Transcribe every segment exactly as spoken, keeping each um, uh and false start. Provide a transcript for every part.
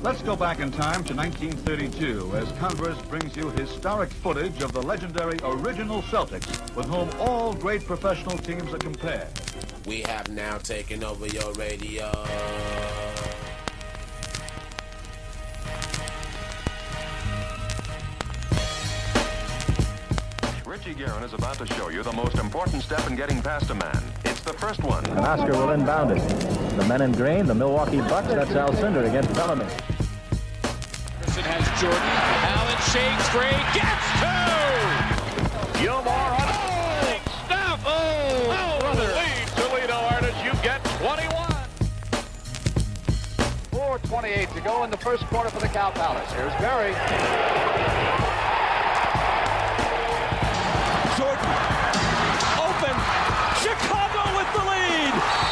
Let's go back in time to nineteen thirty-two as Converse brings you historic footage of the legendary original Celtics, with whom all great professional teams are compared. We have now taken over your radio. Richie Guerin is about to show you the most important step in getting past a man. It's the first one. And Oscar will inbound it. The men in green, the Milwaukee Bucks, that's Alcindor against Bellamy. Anderson has Jordan. Allen shakes free, gets two! Gilmore on a oh, snap! Oh, oh brother. Lead Toledo artists, you get twenty-one. four twenty-eight to go in the first quarter for the Cow Palace. Here's Berry. Jordan, open, Chicago with the lead!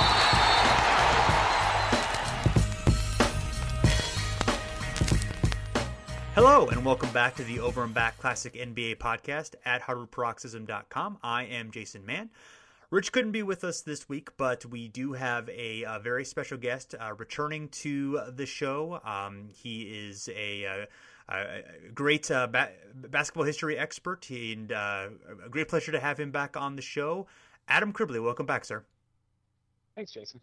Hello, and welcome back to the Over and Back Classic N B A podcast at Harvard Paroxysm dot com. I am Jason Mann. Rich couldn't be with us this week, but we do have a, a very special guest uh, returning to the show. Um, he is a... Uh, Uh, a great uh, ba- basketball history expert, and uh, a great pleasure to have him back on the show. Adam Cribley, welcome back, sir. Thanks, Jason.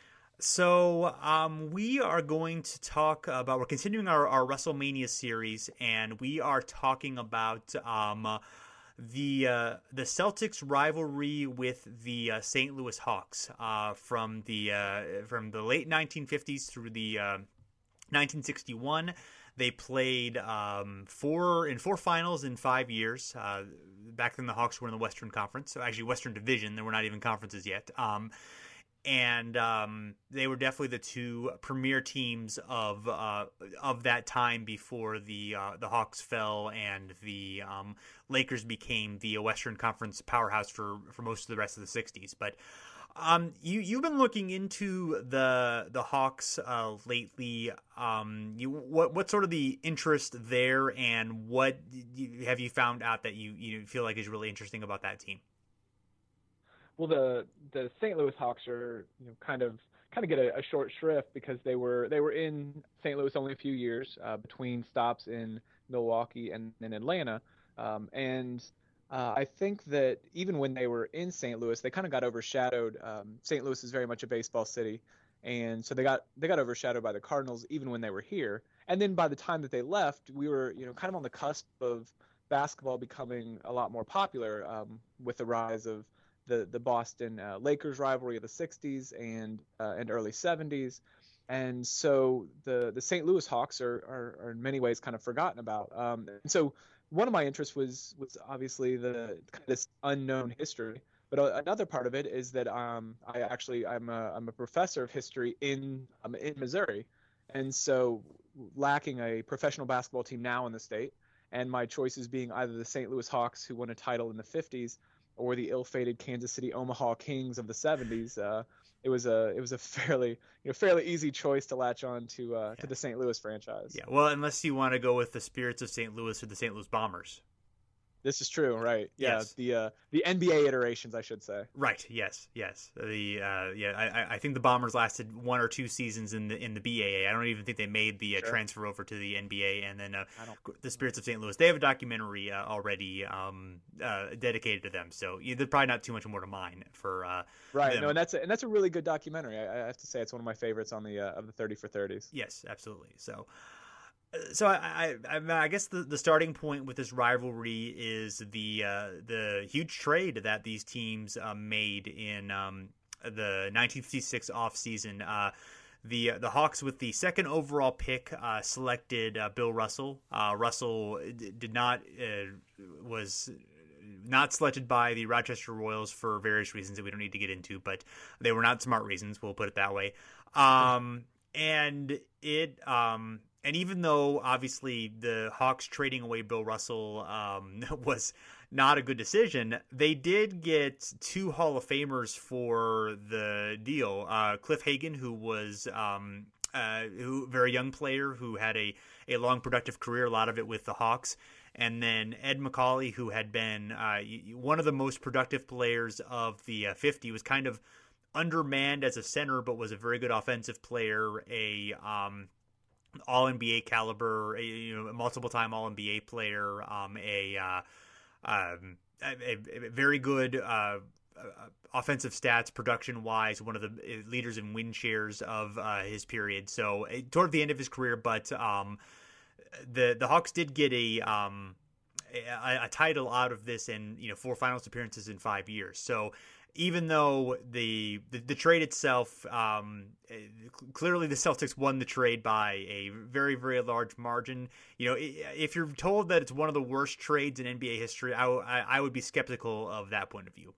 So um, we are going to talk about, we're continuing our, our WrestleMania series, and we are talking about um, uh, the uh, the Celtics rivalry with the uh, Saint Louis Hawks uh, from the uh, from the late nineteen fifties through the uh, nineteen sixty-one. They played um, four in four finals in five years. Uh, back then, the Hawks were in the Western Conference, so actually Western Division. They were not even conferences yet, um, and um, they were definitely the two premier teams of uh, of that time before the uh, the Hawks fell and the um, Lakers became the Western Conference powerhouse for for most of the rest of the sixties. But Um, you you've been looking into the the Hawks uh, lately. Um, you what what sort of the interest there, and what you, have you found out that you you feel like is really interesting about that team? Well, the the Saint Louis Hawks are you know kind of kind of get a, a short shrift because they were they were in Saint Louis only a few years uh, between stops in Milwaukee and in Atlanta, um, and Uh, I think that even when they were in Saint Louis, they kind of got overshadowed. Um, Saint Louis is very much a baseball city, and so they got they got overshadowed by the Cardinals even when they were here. And then by the time that they left, we were you know kind of on the cusp of basketball becoming a lot more popular um, with the rise of the the Boston uh, Lakers rivalry of the sixties and uh, and early seventies. And so the the Saint Louis Hawks are are, are in many ways kind of forgotten about. Um, and so one of my interests was was obviously the this unknown history, but another part of it is that um, I actually I'm a I'm a professor of history in um, in Missouri, and so lacking a professional basketball team now in the state, and my choices being either the Saint Louis Hawks, who won a title in the fifties, or the ill-fated Kansas City Omaha Kings of the seventies. Uh, it was a it was a fairly you know fairly easy choice to latch on to uh, yeah. to the Saint Louis franchise. Yeah, well, unless you want to go with the Spirits of Saint Louis or the Saint Louis Bombers. This is true, right? Yeah, yes. the uh, the N B A iterations, I should say. Right. Yes. Yes. The uh, yeah, I, I think the Bombers lasted one or two seasons in the in the B A A. I don't even think they made the uh, sure. transfer over to the N B A. And then uh, the Spirits of Saint Louis, they have a documentary uh, already um, uh, dedicated to them. So yeah, there's probably not too much more to mine for uh, right. them. No, and that's a, and that's a really good documentary. I, I have to say, it's one of my favorites on the uh, of the thirty for thirties. Yes, absolutely. So. So I, I, I guess the, the starting point with this rivalry is the uh, the huge trade that these teams uh, made in um, the nineteen fifty-six offseason. Uh, the the Hawks, with the second overall pick, uh, selected uh, Bill Russell. Uh, Russell did not uh, was not selected by the Rochester Royals for various reasons that we don't need to get into, but they were not smart reasons. We'll put it that way. Um, and it. Um, And even though, obviously, the Hawks trading away Bill Russell um, was not a good decision, they did get two Hall of Famers for the deal. Uh, Cliff Hagan, who was um, uh, who very young player who had a, a long, productive career, a lot of it with the Hawks. And then Ed McCauley, who had been uh, one of the most productive players of the uh, fifties, was kind of undermanned as a center, but was a very good offensive player, a... Um, all N B A caliber, a, you know, multiple time all N B A player, um, a, uh, um, a, a very good uh, offensive stats production wise, one of the leaders in win shares of uh, his period. So uh, toward the end of his career, but um, the the Hawks did get a um, a, a title out of this, and you know four finals appearances in five years. So even though the the, the trade itself, um, clearly the Celtics won the trade by a very, very large margin. You know, if you're told that it's one of the worst trades in N B A history, I, I, I would be skeptical of that point of view.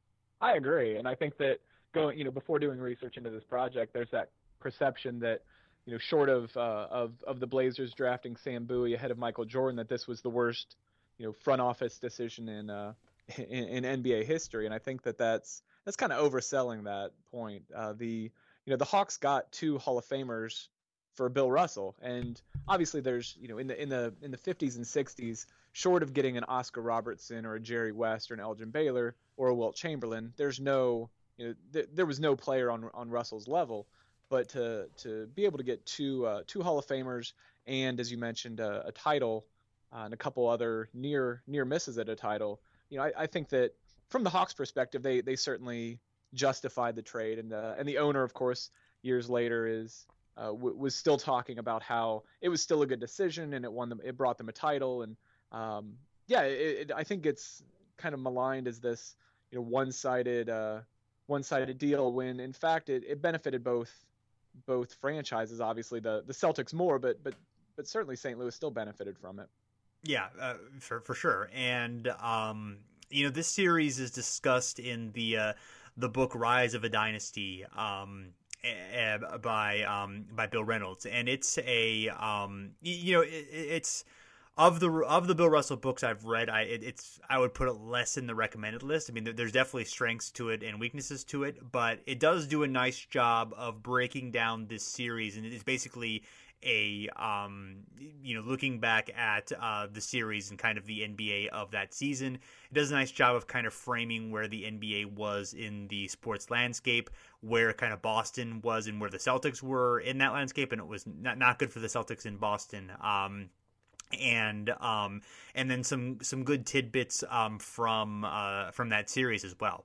I agree, and I think that going, you know, before doing research into this project, there's that perception that, you know, short of uh, of of the Blazers drafting Sam Bowie ahead of Michael Jordan, that this was the worst, you know, front office decision in uh, in, in N B A history, and I think that that's that's kind of overselling that point. Uh, the you know the Hawks got two Hall of Famers for Bill Russell, and obviously there's you know in the in the in the fifties and sixties, short of getting an Oscar Robertson or a Jerry West or an Elgin Baylor or a Wilt Chamberlain, there's no you know th- there was no player on on Russell's level. But to to be able to get two uh, two Hall of Famers and, as you mentioned, uh, a title uh, and a couple other near near misses at a title, you know, I, I think that from the Hawks' perspective, they they certainly justified the trade, and uh, and the owner, of course, years later is uh, w- was still talking about how it was still a good decision and it won them, it brought them a title, and um, yeah, it, it, I think it's kind of maligned as this you know one-sided uh, one-sided deal when in fact it, it benefited both. both franchises, obviously the the Celtics more, but but but certainly Saint Louis still benefited from it. Yeah, uh, for for sure. And um, you know, this series is discussed in the uh, the book Rise of a Dynasty um, uh, by um, by Bill Reynolds, and it's a um, you know it, it's. Of the of the Bill Russell books I've read, I it, it's I would put it less in the recommended list. I mean, there, there's definitely strengths to it and weaknesses to it, but it does do a nice job of breaking down this series, and it's basically a um, you know looking back at uh, the series and kind of the N B A of that season. It does a nice job of kind of framing where the N B A was in the sports landscape, where kind of Boston was, and where the Celtics were in that landscape, and it was not not good for the Celtics in Boston. Um, and um and then some some good tidbits um from uh from that series as well.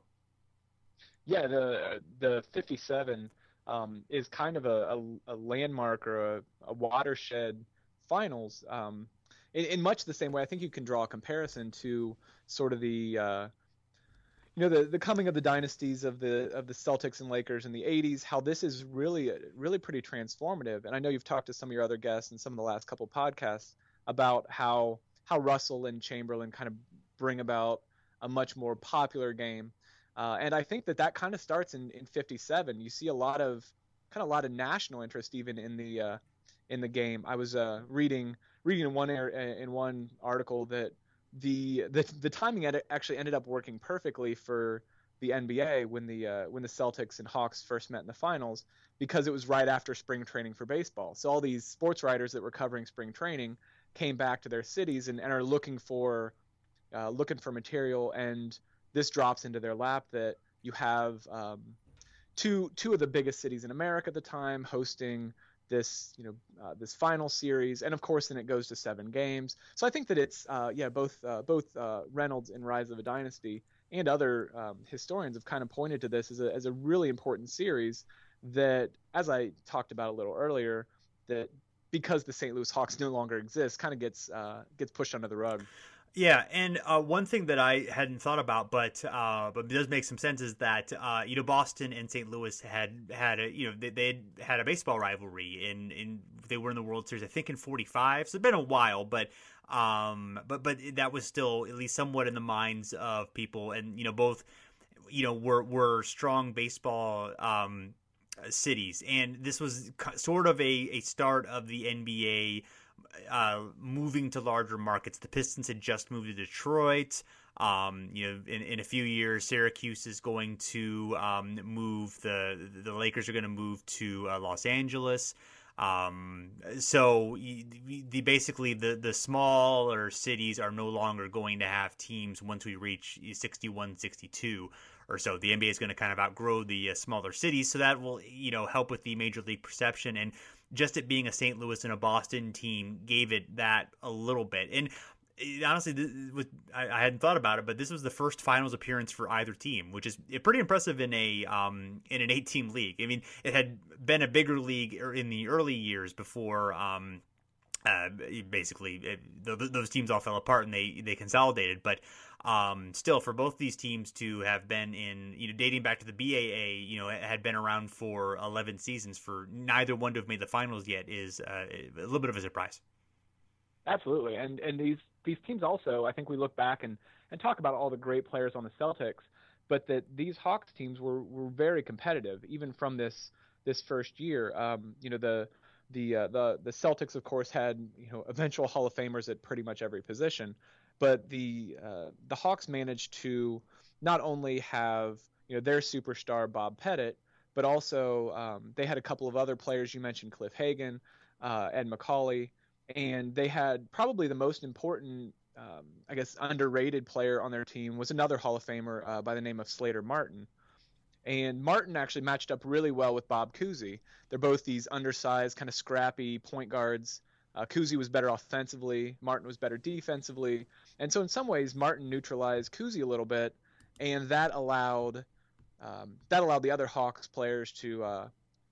Yeah, the the fifty-seven um is kind of a, a, a landmark or a, a watershed finals um in, in much the same way. I think you can draw a comparison to sort of the uh you know the the coming of the dynasties of the of the Celtics and Lakers in the eighties, how this is really really pretty transformative. And I know you've talked to some of your other guests in some of the last couple podcasts about how how Russell and Chamberlain kind of bring about a much more popular game, uh, and I think that that kind of starts in, in fifty-seven. You see a lot of kind of a lot of national interest even in the uh, in the game. I was uh, reading reading in one in one article that the the the timing ed- actually ended up working perfectly for the N B A when the uh, when the Celtics and Hawks first met in the finals, because it was right after spring training for baseball. So all these sports writers that were covering spring training came back to their cities and, and are looking for uh, looking for material, and this drops into their lap that you have um, two two of the biggest cities in America at the time hosting this you know uh, this final series, and of course then it goes to seven games. So I think that it's uh, yeah both uh, both uh, Reynolds in Rise of a Dynasty and other um, historians have kind of pointed to this as a as a really important series that, as I talked about a little earlier, that because the Saint Louis Hawks no longer exist, kind of gets uh, gets pushed under the rug. Yeah, and uh, one thing that I hadn't thought about, but uh, but does make some sense, is that uh, you know Boston and Saint Louis had had a you know they they had a baseball rivalry in in they were in the World Series I think in forty-five, so it's been a while, but um but but that was still at least somewhat in the minds of people, and you know both you know were were strong baseball um. cities, and this was sort of a, a start of the N B A uh, moving to larger markets. The Pistons had just moved to Detroit. Um, you know, in, in a few years, Syracuse is going to um, move. The the Lakers are going to move to uh, Los Angeles. Um, so the basically the the smaller cities are no longer going to have teams once we reach sixty-one, sixty-two or so. The N B A is going to kind of outgrow the uh, smaller cities, so that will you know help with the major league perception. And just it being a Saint Louis and a Boston team gave it that a little bit. And honestly, this was, I, I hadn't thought about it, but this was the first finals appearance for either team, which is pretty impressive in a um, in an eight-team league. I mean, it had been a bigger league in the early years before um, uh, basically it, those teams all fell apart and they, they consolidated. But um, still, for both these teams to have been in, you know, dating back to the B A A, you know, had been around for eleven seasons, for neither one to have made the finals yet is uh, a little bit of a surprise. Absolutely, and and these these teams also, I think we look back and, and talk about all the great players on the Celtics, but that these Hawks teams were, were very competitive even from this this first year. Um, you know, the the uh, the the Celtics, of course, had, you know, eventual Hall of Famers at pretty much every position, but the uh, the Hawks managed to not only have, you know, their superstar Bob Pettit, but also um, they had a couple of other players. You mentioned Cliff Hagan, uh, Ed McCauley. And they had probably the most important, um, I guess, underrated player on their team was another Hall of Famer uh, by the name of Slater Martin. And Martin actually matched up really well with Bob Cousy. They're both these undersized, kind of scrappy point guards. Uh, Cousy was better offensively. Martin was better defensively. And so in some ways, Martin neutralized Cousy a little bit, and that allowed um, that allowed the other Hawks players to uh,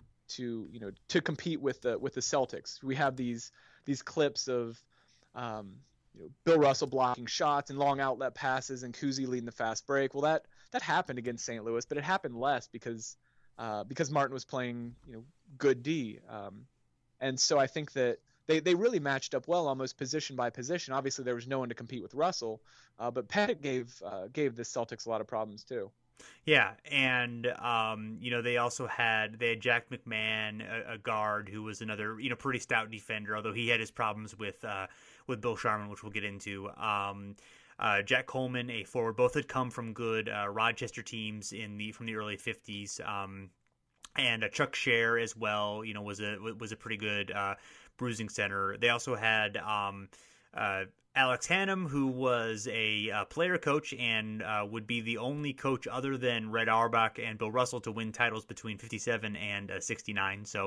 to you know to compete with the with the Celtics. We have these. These clips of um, you know, Bill Russell blocking shots and long outlet passes and Cousy leading the fast break. Well, that that happened against Saint Louis, but it happened less because uh, because Martin was playing, you know, good D. Um, and so I think that they, they really matched up well, almost position by position. Obviously, there was no one to compete with Russell, uh, but Pettit gave uh, gave the Celtics a lot of problems too. Yeah, and um, you know, they also had they had Jack McMahon, a, a guard who was another, you know, pretty stout defender, although he had his problems with uh, with Bill Sharman, which we'll get into. Um, uh, Jack Coleman, a forward, both had come from good uh, Rochester teams in the from the early fifties, um, and uh, Chuck Scher as well, you know, was a was a pretty good uh, bruising center. They also had um, uh, Alex Hannum, who was a uh, player coach and uh, would be the only coach other than Red Auerbach and Bill Russell to win titles between fifty-seven and uh, sixty-nine. So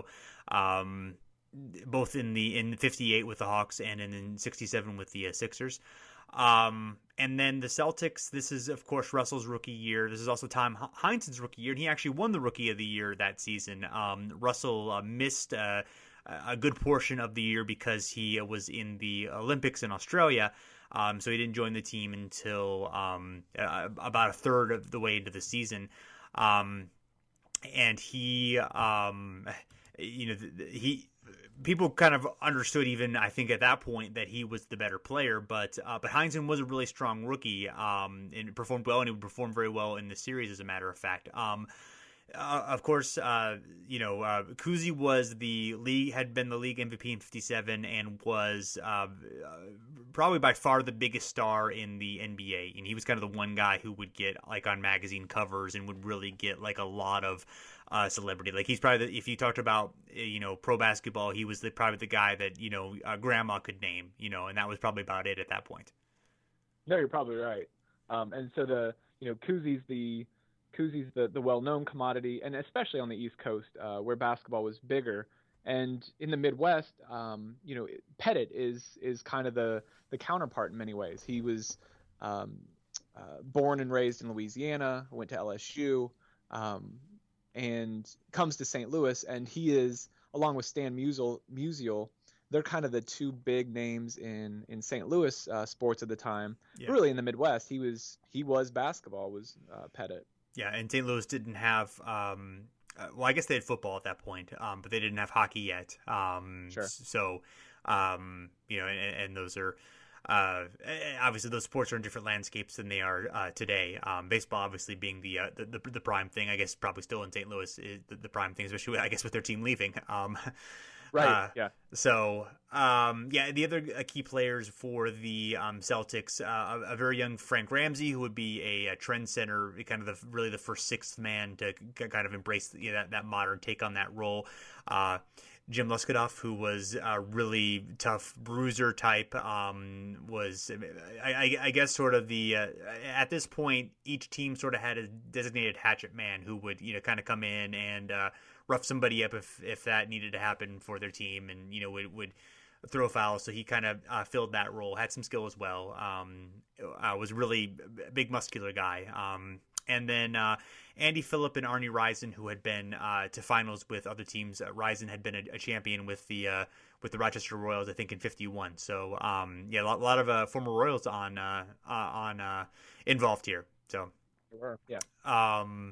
um, both in the in fifty-eight with the Hawks and in, in sixty-seven with the uh, Sixers. Um, and then the Celtics, this is, of course, Russell's rookie year. This is also Tom Heinsohn's rookie year, and he actually won the Rookie of the Year that season. Um, Russell uh, missed uh, a good portion of the year because he was in the Olympics in Australia, um, so he didn't join the team until um, uh, about a third of the way into the season. Um, and he, um, you know, he people kind of understood even, I think, at that point that he was the better player, but uh, but Heinsohn was a really strong rookie um, and performed well, and he would perform very well in the series, as a matter of fact. Um, Uh, of course, uh, you know, uh, Cousy was the league had been the league M V P in fifty-seven and was uh, probably by far the biggest star in the N B A. And he was kind of the one guy who would get like on magazine covers and would really get like a lot of uh, celebrity. Like he's probably the, if you talked about you know pro basketball, he was the, probably the guy that you know uh, grandma could name. You know, and that was probably about it at that point. No, you're probably right. Um, and so the you know Cousy's the Cousy's the, the well-known commodity, and especially on the East Coast uh, where basketball was bigger. And in the Midwest, um, you know, Pettit is is kind of the, the counterpart in many ways. He was um, uh, born and raised in Louisiana, went to L S U, um, and comes to Saint Louis. And he is, along with Stan Musial, Musial they're kind of the two big names in, in Saint Louis uh, sports at the time. Yeah. Really, in the Midwest, he was he was basketball, was uh, Pettit. Yeah, and Saint Louis didn't have um, – uh, well, I guess they had football at that point, um, but they didn't have hockey yet. Um, sure. So, um, you know, and, and those are uh, – obviously those sports are in different landscapes than they are uh, today. Um, baseball obviously being the, uh, the, the the prime thing. I guess probably still in Saint Louis is the, the prime thing, especially, I guess, with their team leaving. Um Right. Uh, yeah. So, um, yeah, the other uh, key players for the um, Celtics, uh, a, a very young Frank Ramsey, who would be a, a trend center, kind of the, really the first sixth man to c- kind of embrace you know, that, that modern take on that role. Uh, Jim Luskadoff, who was a really tough bruiser type, um, was, I, I, I guess, sort of the, uh, at this point, each team sort of had a designated hatchet man who would, you know, kind of come in and uh, rough somebody up if, if that needed to happen for their team, and, you know, would, would throw fouls. So he kind of uh, filled that role, had some skill as well, um, uh, was really a big muscular guy. Um, and then uh, Andy Phillip and Arnie Rison, who had been uh, to finals with other teams. Uh, Rison had been a, a champion with the uh, with the Rochester Royals, I think, in fifty-one. So um, yeah, a lot, a lot of uh, former Royals on uh, uh, on uh, involved here. So yeah, um,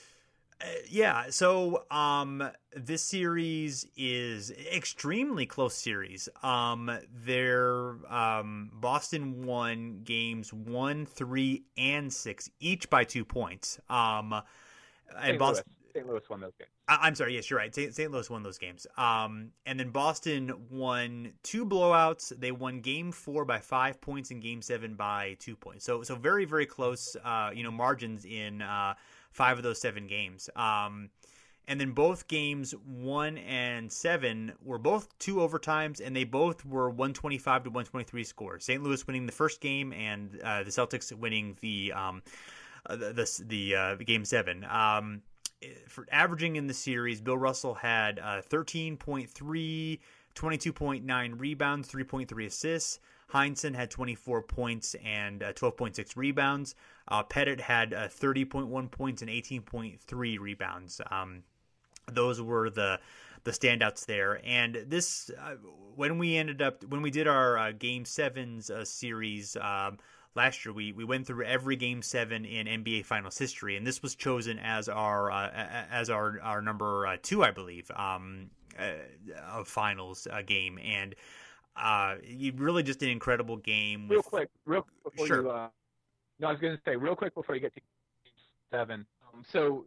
yeah. So um, this series is extremely close series. Um, there, um, Boston won games one, three, and six, each by two points. Um, and Saint Boston. Louis. Saint Louis won those games. I- I'm sorry. Yes, you're right. Saint Saint Louis won those games. Um, and then Boston won two blowouts. They won Game Four by five points and Game Seven by two points. So, so very, very close. Uh, you know, margins in uh, five of those seven games. Um, and then both games one and seven were both two overtimes, and they both were one twenty-five to one twenty-three scores. Saint Louis winning the first game, and uh, the Celtics winning the um, uh, the the, the uh, Game Seven. Um, For averaging in the series, Bill Russell had uh, thirteen point three, twenty-two point nine rebounds, three point three assists. Heinsohn had twenty-four points and uh, twelve point six rebounds. Uh, Pettit had uh, thirty point one points and eighteen point three rebounds. Um, those were the the standouts there. And this, uh, when we ended up, when we did our uh, Game Sevens uh, series. Um, Last year, we, we went through every Game Seven in N B A Finals history, and this was chosen as our uh, as our our number uh, two, I believe, um, uh, of Finals uh, game. And uh, you really just an incredible game. With... Real quick, real quick before sure. you. Uh, no, I was going to say real quick before you get to Game Seven. Um, so,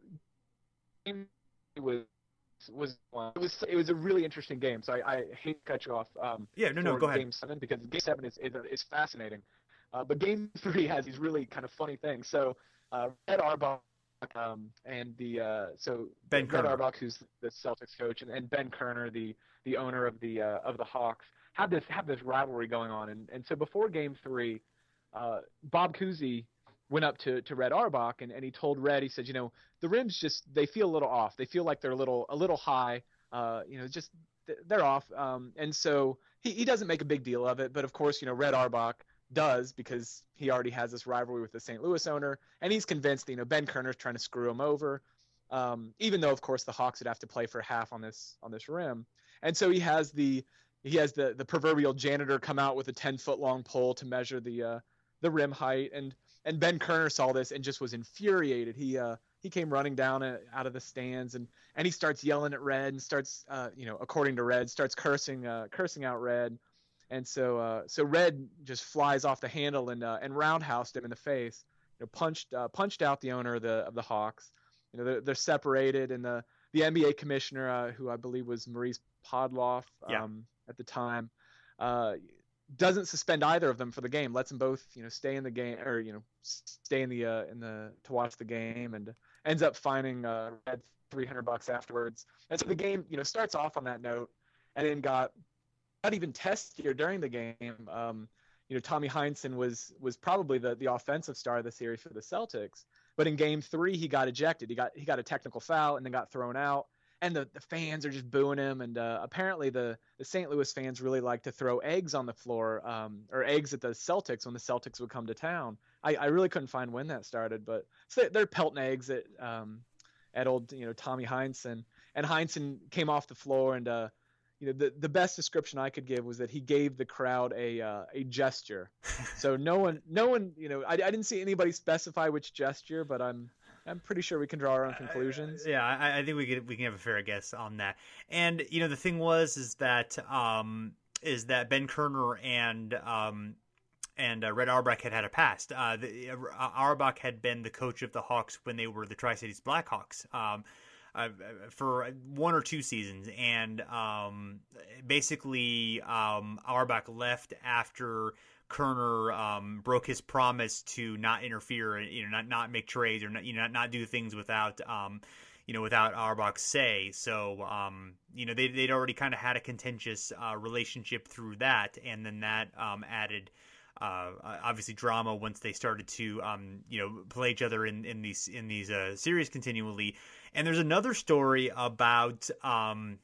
it was was it was it was a really interesting game. So I, I hate to cut you off. Um, yeah, no, no, go ahead. Game Seven, because Game Seven is is, is fascinating. Uh, but Game Three has these really kind of funny things. So uh, Red Auerbach um, and the uh, so Ben Red Kerner. Auerbach, who's the Celtics coach, and, and Ben Kerner, the the owner of the uh, of the Hawks, have this have this rivalry going on. And and so before Game Three, uh, Bob Cousy went up to, to Red Auerbach and, and he told Red, he said, you know, the rims just they feel a little off. They feel like they're a little a little high. Uh, you know, just they're off. Um, and so he, he doesn't make a big deal of it. But of course, you know, Red Auerbach does, because he already has this rivalry with the Saint Louis owner, and he's convinced, you know, Ben Kerner's trying to screw him over, um, even though of course the Hawks would have to play for half on this on this rim. And so he has the he has the the proverbial janitor come out with a ten foot long pole to measure the uh, the rim height, and and Ben Kerner saw this and just was infuriated. He uh, he came running down uh, out of the stands, and and he starts yelling at Red and starts uh, you know, according to Red, starts cursing uh, cursing out Red. And so, uh, so Red just flies off the handle and uh, and roundhoused him in the face. You know, punched uh, punched out the owner of the of the Hawks. You know, they're, they're separated, and the the N B A commissioner, uh, who I believe was Maurice Podloff um, yeah. at the time, uh, doesn't suspend either of them for the game. Lets them both, you know, stay in the game, or you know, stay in the uh, in the to watch the game, and ends up fining uh, Red three hundred bucks afterwards. And so the game, you know, starts off on that note, and then got. Not even testier during the game. Um, you know, Tommy Heinsohn was was probably the, the offensive star of the series for the Celtics. But in Game Three, he got ejected. He got he got a technical foul and then got thrown out. And the, the fans are just booing him. And uh, apparently the, the Saint Louis fans really like to throw eggs on the floor, um, or eggs at the Celtics when the Celtics would come to town. I, I really couldn't find when that started, but so they're pelting eggs at um, at old you know Tommy Heinsohn. And Heinsohn came off the floor and. Uh, You know, the, the best description I could give was that he gave the crowd a uh, a gesture. So no one, no one, you know, I, I didn't see anybody specify which gesture, but I'm I'm pretty sure we can draw our own conclusions. Uh, yeah, I, I think we can we can have a fair guess on that. And you know, the thing was is that um, is that Ben Kerner and um, and uh, Red Auerbach had had a past. Uh, the, uh, Auerbach had been the coach of the Hawks when they were the Tri-Cities Blackhawks. Um, Uh, for one or two seasons, and um, basically um, Auerbach left after Kerner um, broke his promise to not interfere, you know, not not make trades or not, you know, not, not do things without um, you know, without Auerbach's say. So, um, you know, they, they'd already kind of had a contentious uh, relationship through that. And then that um, added, uh, obviously, drama once they started to, um, you know, play each other in, in these in these uh, series continually. And there's another story about um,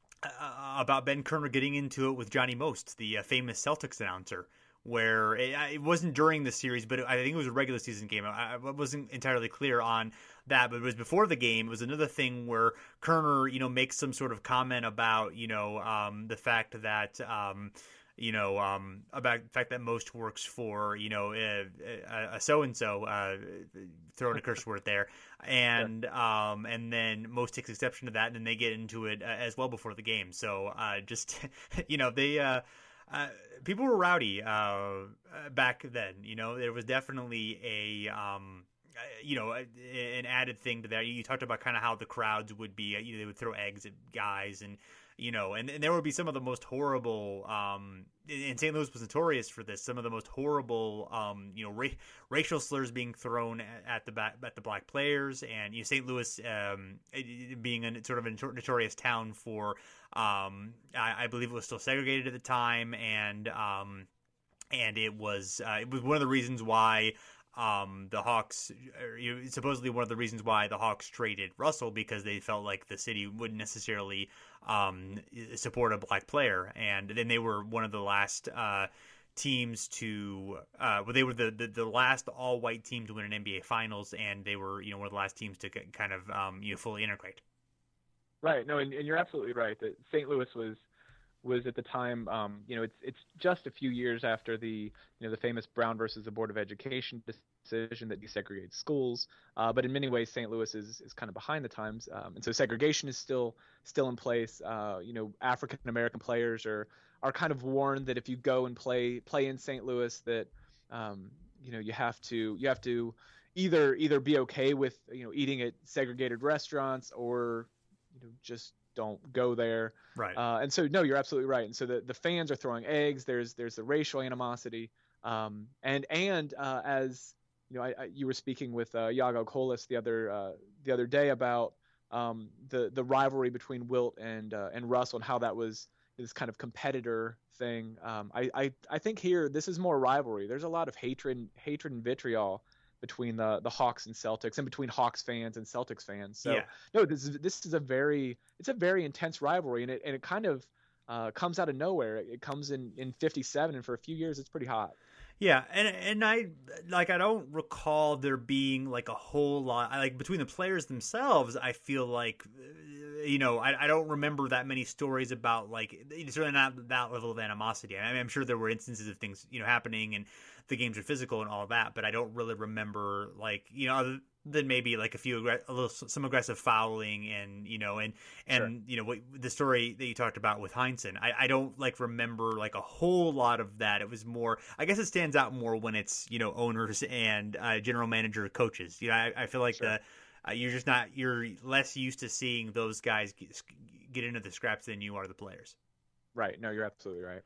uh, about Ben Kerner getting into it with Johnny Most, the uh, famous Celtics announcer, where it, it wasn't during the series, but I think it was a regular season game. I, I wasn't entirely clear on that, but it was before the game. It was another thing where Kerner, you know, makes some sort of comment about, you know, um, the fact that, um, you know, um, about the fact that Most works for, you know, a, a, a so-and-so, uh, throwing a curse word there. And, yeah. um, and then Most takes exception to that, and then they get into it uh, as well before the game. So, uh, just, you know, they, uh, Uh, people were rowdy uh, back then. You know, there was definitely a, um, you know, an added thing to that. You talked about kind of how the crowds would be, you know, they would throw eggs at guys and, you know, and, and there would be some of the most horrible, um, and Saint Louis was notorious for this, some of the most horrible, um, you know, ra- racial slurs being thrown at, at the back, at the black players. And, you know, Saint Louis um, being a sort of a notorious town for, um, I, I believe it was still segregated at the time. And, um, and it was, uh, it was one of the reasons why, Um, the Hawks, you know, supposedly one of the reasons why the Hawks traded Russell, because they felt like the city wouldn't necessarily um, support a black player. And then they were one of the last uh, teams to, uh, well, they were the, the, the last all-white team to win an N B A Finals, and they were, you know, one of the last teams to kind of, um, you know, fully integrate. Right. No, and, and you're absolutely right that Saint Louis was was at the time, um, you know, it's it's just a few years after the, you know, the famous Brown versus the Board of Education decision that desegregates schools. Uh, but in many ways, Saint Louis is, is kind of behind the times. Um, and so segregation is still still in place. Uh, you know, African American players are are kind of warned that if you go and play play in Saint Louis, that um, you know, you have to you have to either either be okay with, you know, eating at segregated restaurants, or, you know, just don't go there. Right. Uh, and so, no, you're absolutely right. And so the, the fans are throwing eggs. There's there's the racial animosity. Um, and and uh, as you know, I, I, you were speaking with uh, Yago Colas the other uh, the other day about um, the the rivalry between Wilt and uh, and Russell, and how that was this kind of competitor thing. Um, I, I I think here this is more rivalry. There's a lot of hatred hatred and vitriol between the the Hawks and Celtics, and between Hawks fans and Celtics fans. So yeah. no, this is this is a very it's a very intense rivalry, and it and it kind of uh, comes out of nowhere. It, it comes in in fifty-seven, and for a few years it's pretty hot. Yeah, and and I like I don't recall there being like a whole lot like between the players themselves. I feel like, you know, I, I don't remember that many stories about, like, certainly not that level of animosity. I mean, I'm sure there were instances of things, you know, happening and the games are physical and all of that, but I don't really remember, like, you know, other than maybe like a few a little some aggressive fouling and, you know, and and Sure. you know, what the story that you talked about with Heinsohn. I, I don't like remember like a whole lot of that. It was more, I guess it stands out more when it's, you know, owners and uh, general manager coaches. You know, I, I feel like Sure. the uh, you're just not you're less used to seeing those guys get, get into the scraps than you are the players. Right. No, you're absolutely right.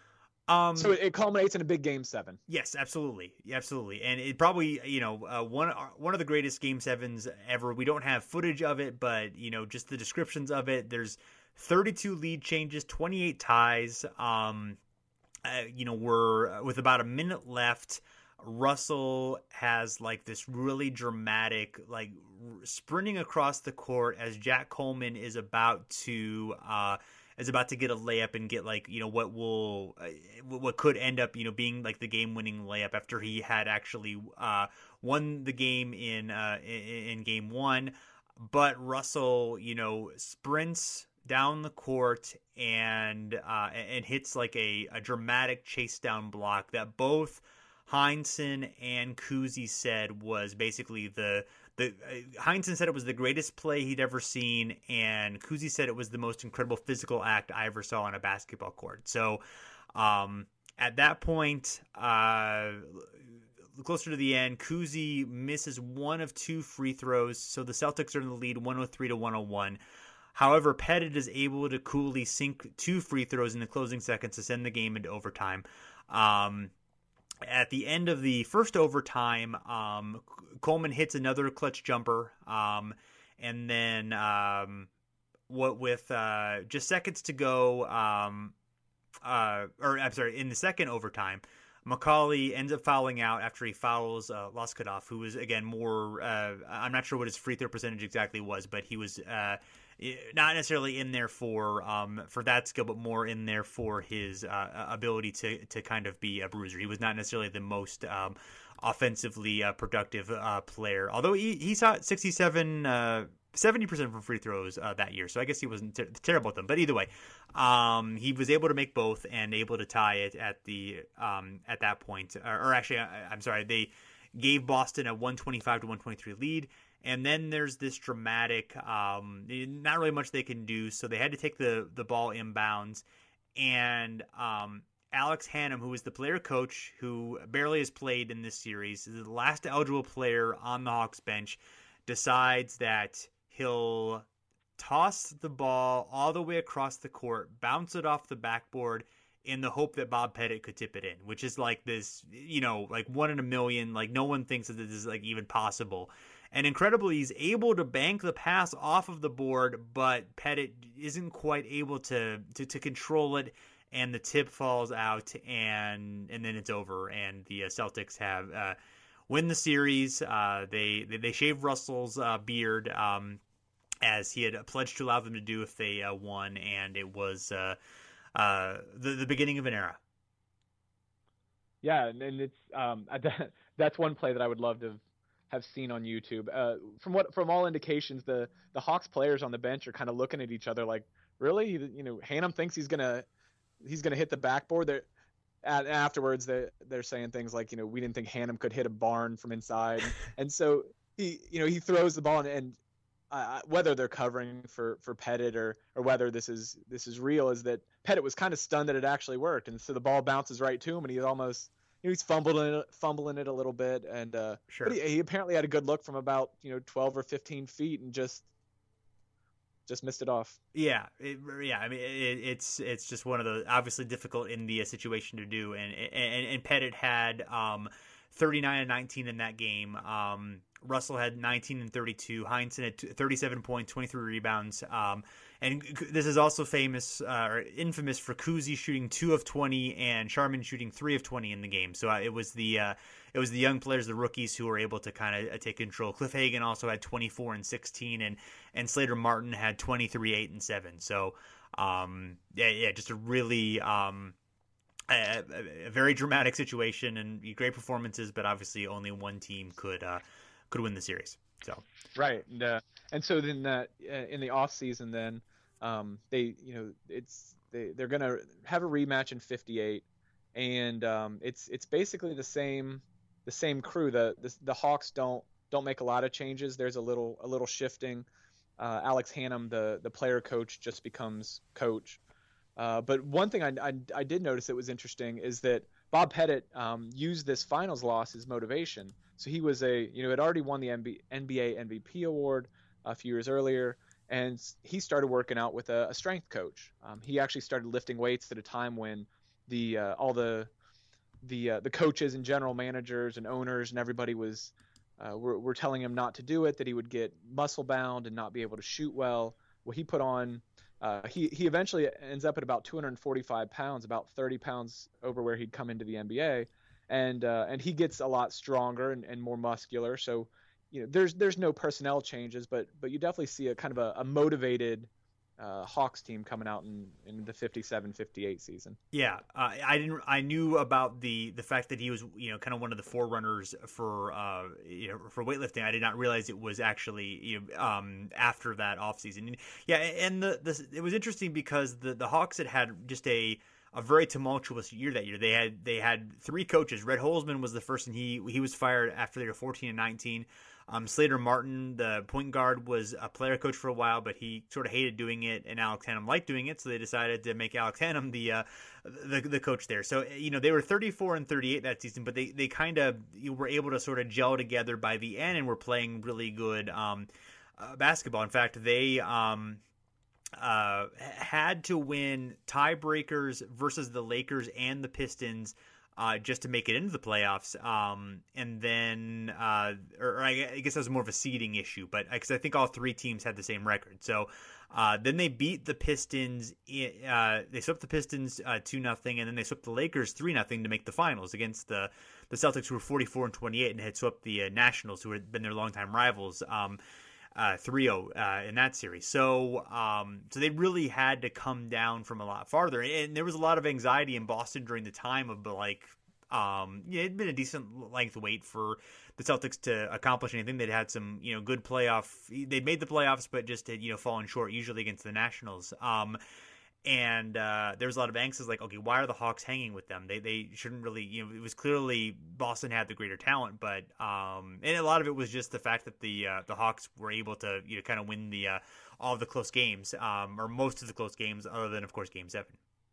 Um, so it, it culminates in a big game seven. Yes, absolutely, absolutely, and it probably, you know, uh, one one of the greatest game sevens ever. We don't have footage of it, but, you know, just the descriptions of it. There's thirty-two lead changes, twenty-eight ties. Um, uh, you know, we're with about a minute left. Russell has like this really dramatic, like r- sprinting across the court as Jack Coleman is about to. Uh, is about to get a layup and get, like, you know, what will uh, what could end up, you know, being like the game winning layup after he had actually uh, won the game in, uh, in in game one. But Russell, you know, sprints down the court and uh, and hits like a, a dramatic chase down block that both Heinsohn and Cousy said was basically the The uh, Heinsohn said it was the greatest play he'd ever seen, and Cousy said it was the most incredible physical act I ever saw on a basketball court. So um, at that point, uh, closer to the end, Cousy misses one of two free throws, so the Celtics are in the lead one oh three to one oh one. However, Pettit is able to coolly sink two free throws in the closing seconds to send the game into overtime. Um, At the end of the first overtime, um, Coleman hits another clutch jumper, um, and then um, what with uh, just seconds to go, um, uh, or I'm sorry, in the second overtime, Macaulay ends up fouling out after he fouls uh, Loskadov, who was, again, more, uh, I'm not sure what his free throw percentage exactly was, but he was uh, not necessarily in there for um, for that skill, but more in there for his uh, ability to, to kind of be a bruiser. He was not necessarily the most um, offensively uh, productive uh, player, although he, he shot sixty-seven, uh, seventy percent from free throws uh, that year, so I guess he wasn't ter- terrible at them. But either way, um, he was able to make both and able to tie it at the um, at that point. Or, or actually, I, I'm sorry, they gave Boston a one twenty-five to one twenty-three lead, and then there's this dramatic, um, not really much they can do, so they had to take the the ball inbounds, and um, Alex Hannum, who is the player coach who barely has played in this series, is the last eligible player on the Hawks bench, decides that he'll toss the ball all the way across the court, bounce it off the backboard in the hope that Bob Pettit could tip it in, which is like this, you know, like one in a million. Like no one thinks that this is like even possible. And incredibly, he's able to bank the pass off of the board, but Pettit isn't quite able to to, to control it, and the tip falls out, and and then it's over, and the uh, Celtics have uh, win the series. Uh, they, they they shave Russell's uh, beard, um, as he had pledged to allow them to do if they uh, won, and it was uh, uh, the the beginning of an era. Yeah, and it's um, that, that's one play that I would love to have seen on YouTube. Uh, from what from all indications, the the Hawks players on the bench are kind of looking at each other like, really, you know, Hannum thinks he's gonna he's gonna hit the backboard. They're And afterwards, they're, they're saying things like, you know, we didn't think Hannum could hit a barn from inside. And so he, you know, he throws the ball, and, and uh, whether they're covering for, for Pettit or, or whether this is this is real, is that Pettit was kind of stunned that it actually worked. And so the ball bounces right to him, and he's almost, you know, he's fumbling it, fumbling it a little bit. And uh, sure. But he, he apparently had a good look from about, you know, twelve or fifteen feet and just just missed it off. Yeah, it, yeah. I mean, it, it's it's just one of those obviously difficult in the situation to do, and and, and Pettit had um, thirty-nine and nineteen in that game. Um, Russell had nineteen and thirty-two. Heinsohn had thirty-seven points, twenty-three rebounds. Um, and this is also famous uh, or infamous for Kuzi shooting two of twenty and Sharman shooting three of twenty in the game. So uh, it was the uh, it was the young players, the rookies, who were able to kind of take control. Cliff Hagan also had twenty-four and sixteen, and and Slater Martin had twenty-three, eight, and seven. So um, yeah, yeah, just a really um, a, a very dramatic situation and great performances, but obviously only one team could uh, could win the series. So right, and, uh, and so then that uh, in the off season, then um, they, you know, it's they they're gonna have a rematch in fifty-eight, and um, it's it's basically the same the same crew. The, the the Hawks don't don't make a lot of changes. There's a little a little shifting. Uh, Alex Hannum, the the player coach, just becomes coach. Uh, but one thing I, I I did notice that was interesting is that Bob Pettit um, used this finals loss as motivation. So he was a, you know, had already won the N B A M V P award a few years earlier, and he started working out with a, a strength coach. Um, he actually started lifting weights at a time when the uh, all the the uh, the coaches and general managers and owners and everybody was uh, were, were telling him not to do it, that he would get muscle bound and not be able to shoot well. Well, he put on. Uh, he he eventually ends up at about two hundred forty-five pounds, about thirty pounds over where he'd come into the N B A. And uh, and he gets a lot stronger and, and more muscular. So, you know, there's there's no personnel changes, but but you definitely see a kind of a, a motivated uh, Hawks team coming out in, in the fifty-seven fifty-eight season. Yeah, uh, I didn't. I knew about the the fact that he was, you know, kind of one of the forerunners for uh, you know, for weightlifting. I did not realize it was actually, you know, um, after that offseason. Yeah, and the, the it was interesting because the the Hawks had had just a. a very tumultuous year that year. They had they had three coaches. Red Holzman was the first, and he he was fired after they were fourteen and nineteen. Um, Slater Martin, the point guard, was a player coach for a while, but he sort of hated doing it, and Alex Hannum liked doing it, so they decided to make Alex Hannum the uh, the, the coach there. So, you know, they were thirty-four and thirty-eight that season, but they they kind of were able to sort of gel together by the end, and were playing really good um, uh, basketball. In fact, they um, uh, had to win tiebreakers versus the Lakers and the Pistons uh, just to make it into the playoffs. Um, and then, uh, or I guess that was more of a seeding issue, but because I think all three teams had the same record. So uh, then they beat the Pistons. Uh, they swept the Pistons uh, two nothing, and then they swept the Lakers three nothing to make the finals against the the Celtics, who were forty-four and twenty-eight and had swept the uh, Nationals, who had been their longtime rivals. Um, Uh, three oh uh, in that series. So um, so they really had to come down from a lot farther. And there was a lot of anxiety in Boston during the time of, like, um, yeah, it had been a decent length wait for the Celtics to accomplish anything. They'd had some, you know, good playoff. They'd made the playoffs, but just had, you know, fallen short, usually against the Nationals. Um, And uh, there was a lot of angst. It's like, okay, why are the Hawks hanging with them? They they shouldn't really, you know, it was clearly Boston had the greater talent, but um, and a lot of it was just the fact that the uh, the Hawks were able to, you know, kind of win the uh, all of the close games, um, or most of the close games, other than of course Game Seven.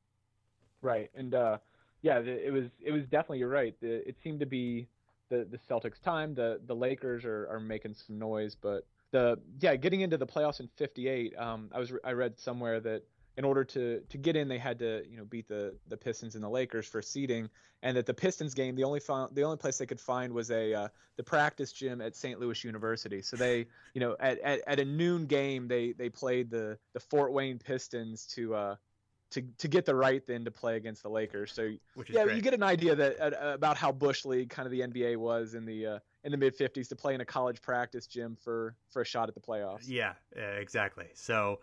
Right, and uh, yeah, it was it was definitely, you're right. The, it seemed to be the the Celtics' time. The the Lakers are, are making some noise, but the yeah, getting into the playoffs in fifty-eight. Um, I was I read somewhere that in order to, to get in, they had to, you know, beat the, the Pistons and the Lakers for seeding, and that the Pistons game, the only found, the only place they could find was a uh, the practice gym at Saint Louis University. So they, you know, at, at, at a noon game, they they played the, the Fort Wayne Pistons to uh to to get the right then to play against the Lakers. So yeah, great. You get an idea that uh, about how bush league kind of the N B A was in the uh, in the mid fifties to play in a college practice gym for for a shot at the playoffs. Yeah, exactly. So,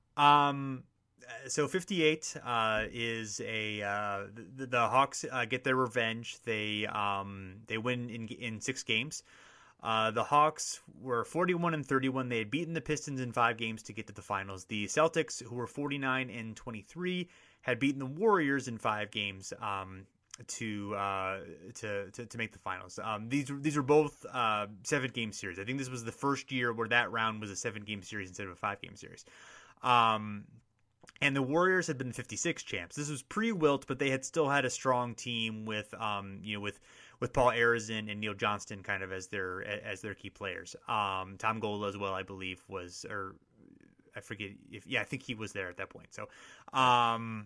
um. So fifty-eight uh, is a uh, the, the Hawks uh, get their revenge. They um, they win in in six games. Uh, the Hawks were forty-one and thirty-one. They had beaten the Pistons in five games to get to the finals. The Celtics, who were forty-nine and twenty-three, had beaten the Warriors in five games um, to, uh, to to to make the finals. Um, these these were both uh, seven game series. I think this was the first year where that round was a seven game series instead of a five game series. Um, And the Warriors had been fifty-six champs. This was pre-Wilt, but they had still had a strong team with, um, you know, with with Paul Arizin and Neil Johnston kind of as their as their key players. Um, Tom Gola as well, I believe, was, or I forget if yeah, I think he was there at that point. So, um,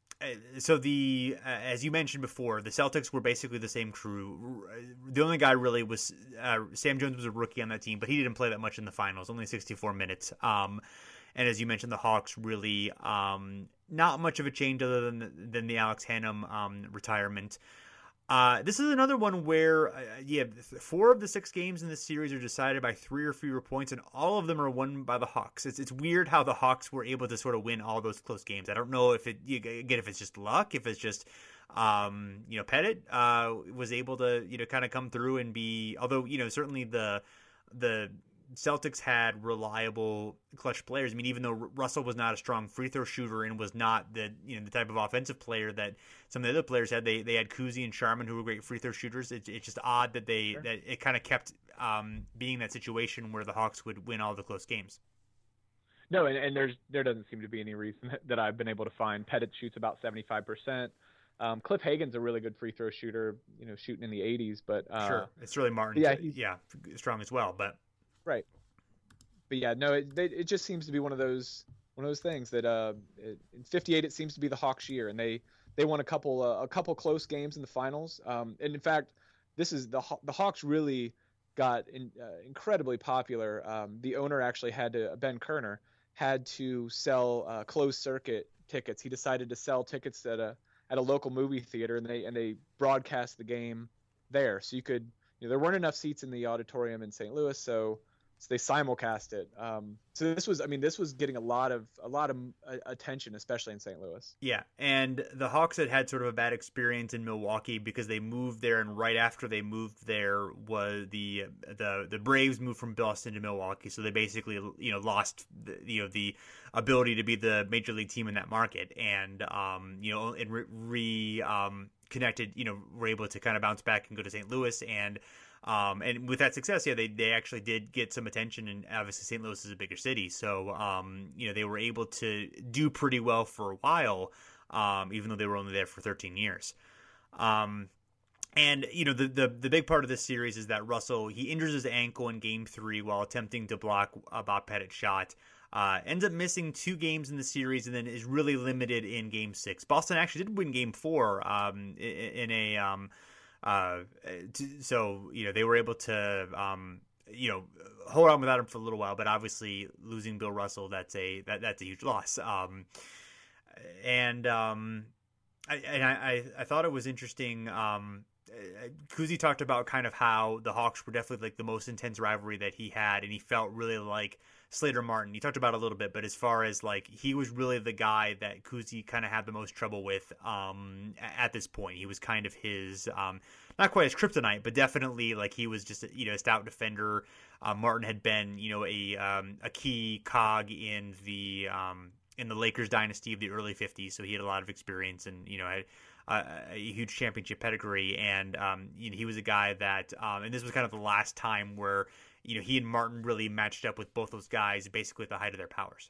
so the uh, as you mentioned before, the Celtics were basically the same crew. The only guy really was uh, Sam Jones was a rookie on that team, but he didn't play that much in the finals, only sixty-four minutes. Um, And as you mentioned, the Hawks really um, not much of a change other than the, than the Alex Hannum um, retirement. Uh, this is another one where, uh, yeah, four of the six games in this series are decided by three or fewer points, and all of them are won by the Hawks. It's it's weird how the Hawks were able to sort of win all those close games. I don't know if it again if it's just luck, if it's just um, you know Pettit uh, was able to you know kind of come through and be. Although you know certainly the the Celtics had reliable clutch players. I mean, even though Russell was not a strong free throw shooter and was not the you know the type of offensive player that some of the other players had, they they had Kuzi and Sharman who were great free throw shooters. It, it's just odd that they sure. that it kind of kept um, being that situation where the Hawks would win all the close games. No, and, and there's there doesn't seem to be any reason that I've been able to find. Pettit shoots about seventy-five percent. Um, Cliff Hagan's a really good free throw shooter, you know, shooting in the eighties. But uh, sure, it's really Martin. Yeah, yeah, strong as well, but. Right, but yeah, no, it they, it just seems to be one of those one of those things that uh, it, in fifty-eight it seems to be the Hawks' year, and they they won a couple uh, a couple close games in the finals. Um, and in fact, this is the the Hawks really got in, uh, incredibly popular. Um, the owner actually had to Ben Kerner had to sell uh, closed circuit tickets. He decided to sell tickets at a at a local movie theater, and they and they broadcast the game there, so you could. You know, there weren't enough seats in the auditorium in Saint Louis, so. So they simulcast it. Um, so this was, I mean, this was getting a lot of a lot of uh, attention, especially in Saint Louis. Yeah, and the Hawks had had sort of a bad experience in Milwaukee because they moved there, and right after they moved there was the the the Braves moved from Boston to Milwaukee. So they basically, you know, lost the, you know the ability to be the major league team in that market, and um, you know, and re, re um, connected, you know, were able to kind of bounce back and go to Saint Louis and. Um, and with that success, yeah, they, they actually did get some attention, and obviously Saint Louis is a bigger city. So, um, you know, they were able to do pretty well for a while, um, even though they were only there for thirteen years. Um, and, you know, the, the, the big part of this series is that Russell, he injures his ankle in game three while attempting to block a Bob Pettit shot. Uh, ends up missing two games in the series and then is really limited in Game Six. Boston actually did win Game Four um, in, in a um, uh, so you know they were able to um, you know hold on without him for a little while, but obviously losing Bill Russell, that's a that, that's a huge loss. Um, and um, I, and I, I thought it was interesting. Um, Kuzi talked about kind of how the Hawks were definitely like the most intense rivalry that he had, and he felt really like Slater Martin. He talked about it a little bit, but as far as like he was really the guy that Kuzi kind of had the most trouble with um, at this point. He was kind of his um, not quite his kryptonite, but definitely like he was just a, you know a stout defender. Uh, Martin had been you know a um, a key cog in the um, in the Lakers dynasty of the early fifties, so he had a lot of experience and you know had a, a huge championship pedigree, and um, you know, he was a guy that um, and this was kind of the last time where you know he and Martin really matched up with both those guys basically at the height of their powers.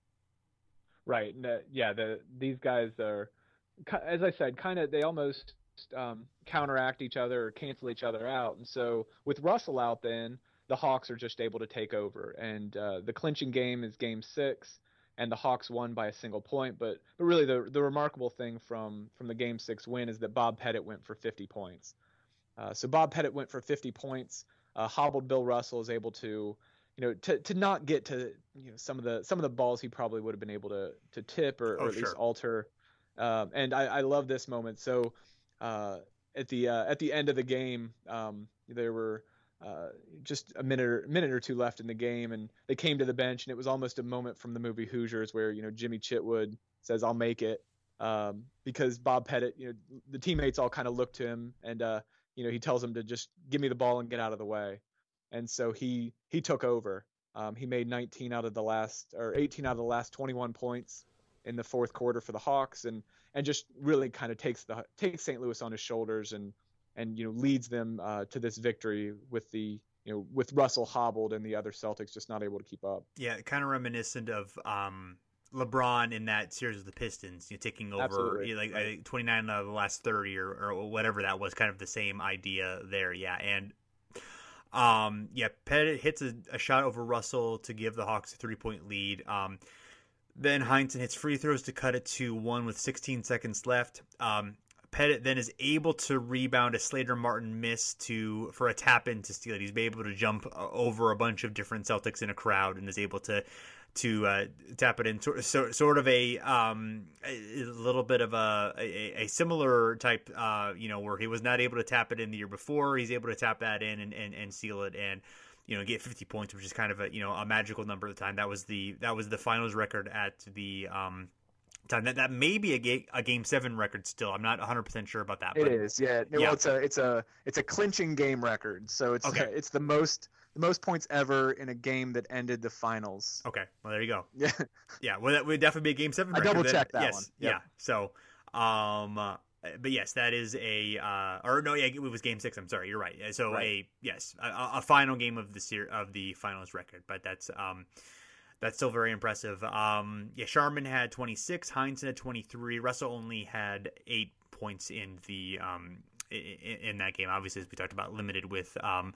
Right. Yeah. The these guys are, as I said, kind of they almost um, counteract each other or cancel each other out, and so with Russell out, then the Hawks are just able to take over, and uh, the clinching game is Game Six. And the Hawks won by a single point, but but really the the remarkable thing from from the Game Six win is that Bob Pettit went for fifty points. Uh, so Bob Pettit went for fifty points. Uh, hobbled Bill Russell, is able to, you know, to to not get to you know some of the some of the balls he probably would have been able to to tip or, or oh, at sure. least alter. Um, and I, I love this moment. So uh, at the uh, at the end of the game, um, there were. Uh, just a minute or minute or two left in the game, and they came to the bench, and it was almost a moment from the movie Hoosiers where you know Jimmy Chitwood says, "I'll make it," um, because Bob Pettit, you know, the teammates all kind of look to him, and uh, you know he tells them to just give me the ball and get out of the way, and so he he took over. Um, he made nineteen out of the last or eighteen out of the last twenty-one points in the fourth quarter for the Hawks, and and just really kind of takes the takes Saint Louis on his shoulders and. and, you know, leads them uh, to this victory with the, you know, with Russell hobbled and the other Celtics just not able to keep up. Yeah, kind of reminiscent of um, LeBron in that series of the Pistons, you know, taking over you know, like right. twenty-nine out of the last thirty or, or whatever that was, kind of the same idea there. Yeah. And um, yeah, Pettit hits a, a shot over Russell to give the Hawks a three point lead. Um, then Heinsohn hits free throws to cut it to one with sixteen seconds left. Um, Pettit then is able to rebound a Slater Martin miss to for a tap in to steal it. He's able to jump over a bunch of different Celtics in a crowd and is able to to uh, tap it in. So, so, sort of a um, a little bit of a a, a similar type, uh, you know, where he was not able to tap it in the year before. He's able to tap that in and, and, and seal it and you know get fifty points, which is kind of a you know a magical number at the time. That was the that was the finals record at the. Um, Time. That that may be a game a game seven record still. I'm not one hundred percent sure about that. It but, is, yeah. Well, yeah. it's a it's a it's a clinching game record. So it's okay. it's the most the most points ever in a game that ended the finals. Okay, well there you go. Yeah, yeah. Well, that would definitely be a game seven. I record. double checked that yes, one. Yep. Yeah. So, um, uh, but yes, that is a uh, or no, yeah, it was game six. I'm sorry, you're right. So right. a yes, a, a final game of the ser- of the finals record. But that's um. That's still very impressive. Um, yeah, Sharman had twenty-six, Heinsohn had twenty-three. Russell only had eight points in the um, in, in that game. Obviously, as we talked about, limited with um,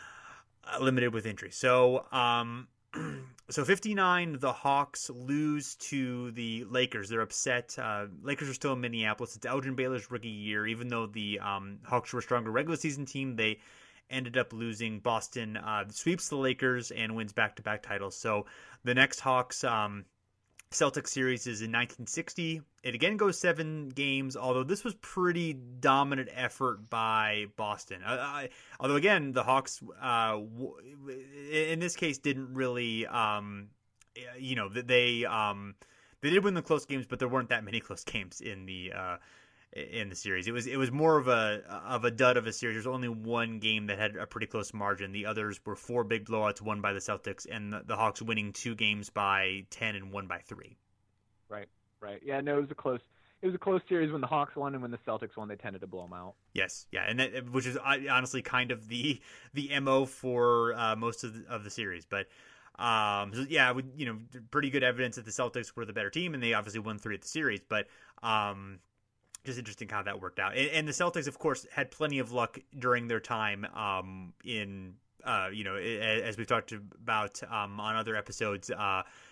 limited with injury. So, um, so fifty-nine, the Hawks lose to the Lakers. They're upset. Uh, Lakers are still in Minneapolis. It's Elgin Baylor's rookie year. Even though the um, Hawks were a stronger regular season team, they ended up losing. Boston uh, sweeps the Lakers and wins back-to-back titles. So the next Hawks um, Celtics series is in nineteen sixty. It again goes seven games, although this was pretty dominant effort by Boston. Uh, I, although again, the Hawks uh, w- in this case didn't really, um, you know, they um, they did win the close games, but there weren't that many close games in the uh, in the series. It was it was more of a of a dud of a series. There's only one game that had a pretty close margin. The others were four big blowouts won by the Celtics, and the, the Hawks winning two games by ten and one by three. Right, right. Yeah, no, it was a close. It was a close series when the Hawks won, and when the Celtics won, they tended to blow them out. Yes, yeah, and that, which is honestly kind of the the M O for uh, most of the, of the series. But um, so yeah, we, you know, pretty good evidence that the Celtics were the better team, and they obviously won three at the series. But um. Just interesting how that worked out. And, and the Celtics, of course, had plenty of luck during their time um, in, uh, you know, as we've talked about um, on other episodes, uh,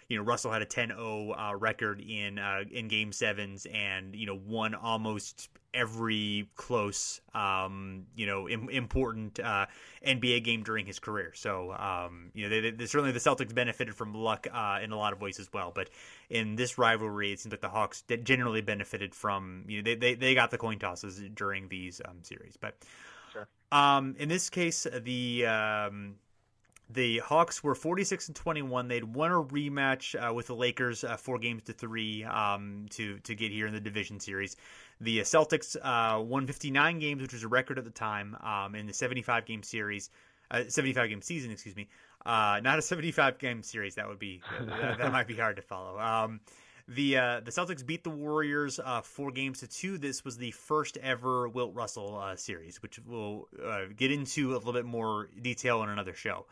you know, Russell had a ten oh uh, record in uh, in Game Sevens, and you know, won almost every close, um, you know, im- important uh, N B A game during his career. So, um, you know, they, they, certainly the Celtics benefited from luck uh, in a lot of ways as well. But in this rivalry, it seems like the Hawks generally benefited from, you know, they they, they got the coin tosses during these um, series. But sure. um, in this case, the um, the Hawks were forty-six and twenty-one. They'd won a rematch uh, with the Lakers, uh, four games to three, um, to to get here in the division series. The Celtics uh, won fifty-nine games, which was a record at the time, um, in the seventy-five game series, uh, seventy-five game season, excuse me. Uh, not a seventy-five game series. That would be that, that might be hard to follow. Um, the uh, the Celtics beat the Warriors uh, four games to two. This was the first ever Wilt Russell uh, series, which we'll uh, get into a little bit more detail in another show.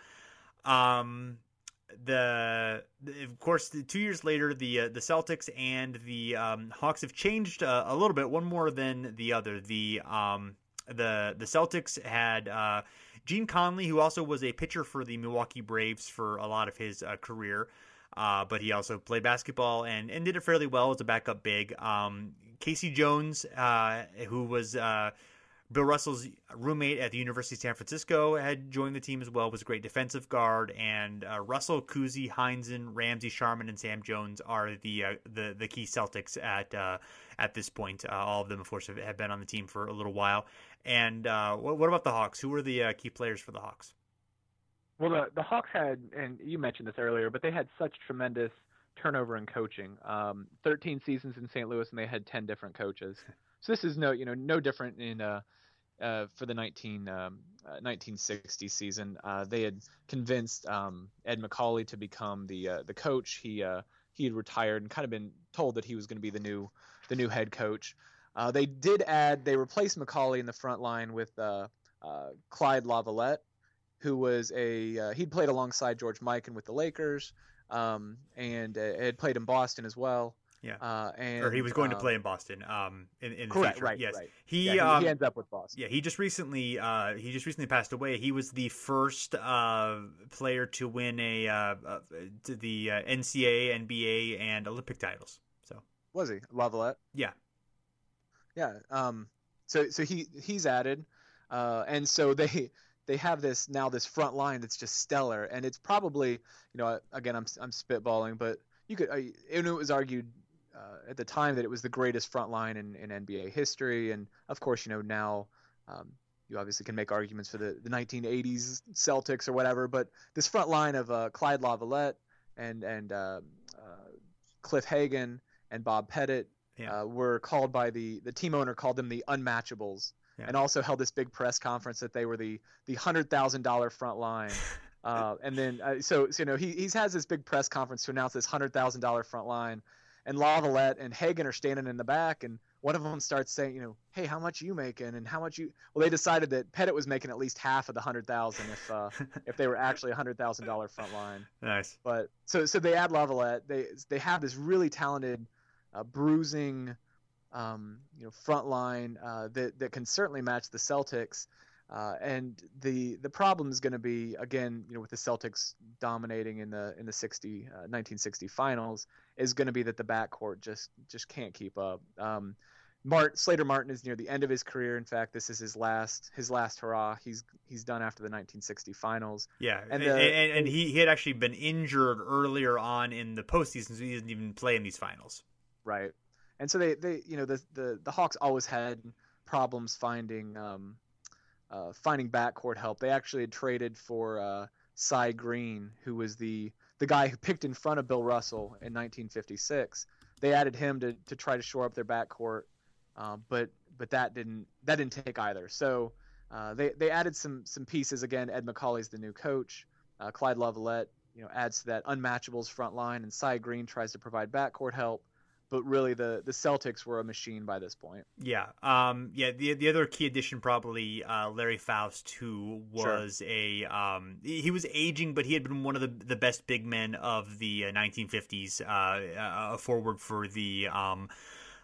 Um, the, the of course, the, two years later, the uh, the Celtics and the um, Hawks have changed uh, a little bit, one more than the other. The um the the Celtics had uh, Gene Conley, who also was a pitcher for the Milwaukee Braves for a lot of his uh, career, uh, but he also played basketball and, and did it fairly well as a backup big. Um, Casey Jones, uh, who was uh, Bill Russell's roommate at the University of San Francisco, had joined the team as well, was a great defensive guard, and uh, Russell, Cousy, Heinzen, Ramsey, Sharman, and Sam Jones are the uh, the the key Celtics at uh, at this point. Uh, all of them, of course, have, have been on the team for a little while. And uh, what, what about the Hawks? Who were the uh, key players for the Hawks? Well, the the Hawks had, and you mentioned this earlier, but they had such tremendous turnover in coaching. Um, thirteen seasons in Saint Louis, and they had ten different coaches. So this is no, you know, no different in uh, uh, for the nineteen, um, uh, nineteen sixty season. Uh, they had convinced um, Ed McCauley to become the uh, the coach. He uh, he had retired and kind of been told that he was going to be the new the new head coach. Uh, they did add, they replaced McCauley in the front line with uh, uh, Clyde Lavalette, who was a uh, he'd played alongside George Mikan with the Lakers, um, and uh, had played in Boston as well. Yeah, uh, and or he was going um, to play in Boston. Um, in, in the correct, future. right, yes, right. He, yeah, he, um, he ends up with Boston. Yeah, he just recently uh, he just recently passed away. He was the first uh, player to win a uh, uh, to the uh, N C A A, N B A, and Olympic titles. So was he Lavalette? Yeah. Yeah. Um. So so he he's added, uh, and so they they have this now this front line that's just stellar, and it's probably, you know, again I'm I'm spitballing, but you could uh, it was argued uh, at the time that it was the greatest front line in, in N B A history, and of course, you know, now um, you obviously can make arguments for the, the nineteen eighties Celtics or whatever, but this front line of uh, Clyde Lavalette and and uh, uh, Cliff Hagan and Bob Pettit. Yeah. Uh, were called by the the team owner called them the Unmatchables, yeah. and also held this big press conference that they were the the hundred thousand dollar front line, uh, and then uh, so, so you know he he's has this big press conference to announce this hundred thousand dollar front line, and Lavalette and Hagan are standing in the back, and one of them starts saying, you know, hey, how much you making, and how much you? Well, they decided that Pettit was making at least half of the hundred thousand if uh, if they were actually a hundred thousand dollar front line. Nice. But so so they add Lavalette. They they have this really talented. Uh, bruising, um, you know, front line uh, that that can certainly match the Celtics, uh, and the the problem is going to be, again, you know, with the Celtics dominating in the in the sixty, uh, nineteen sixty finals, is going to be that the backcourt just just can't keep up. Um, Mart, Slater Martin is near the end of his career. In fact, this is his last his last hurrah. He's he's done after the nineteen sixty finals. Yeah, and and, the, and, and he, he had actually been injured earlier on in the postseason, so he didn't even play in these finals. Right, and so they, they you know the, the, the Hawks always had problems finding um, uh, finding backcourt help. They actually had traded for uh, Cy Green, who was the the guy who picked in front of Bill Russell in nineteen fifty-six. They added him to, to try to shore up their backcourt, uh, but but that didn't that didn't take either. So uh, they they added some some pieces. Again, Ed McCauley's the new coach. Uh, Clyde Lavalette, you know, adds to that unmatchables front line, and Cy Green tries to provide backcourt help. But really, the, the Celtics were a machine by this point. Yeah, um, yeah. The the other key addition probably uh, Larry Faust, who was sure. a um, he was aging, but he had been one of the the best big men of the uh, nineteen fifties. Uh, a forward for the um,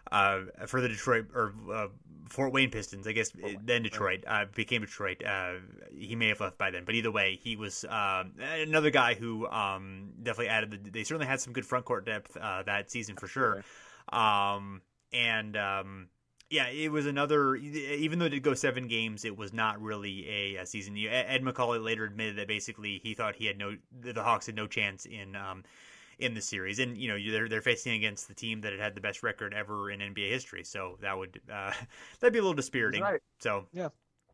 uh, for the Detroit or uh, Fort Wayne Pistons, I guess. Then Detroit uh, became Detroit. Uh, he may have left by then, but either way, he was um, another guy who um, definitely added. The, they certainly had some good front court depth uh, that season for sure. Um, and um, yeah, it was another. Even though it did go seven games, it was not really a, a season. Ed McCauley later admitted that basically he thought he had no, the Hawks had no chance in. Um, in the series, and you know they're they're facing against the team that had had the best record ever in N B A history, so that would uh, that'd be a little dispiriting. Right. So yeah,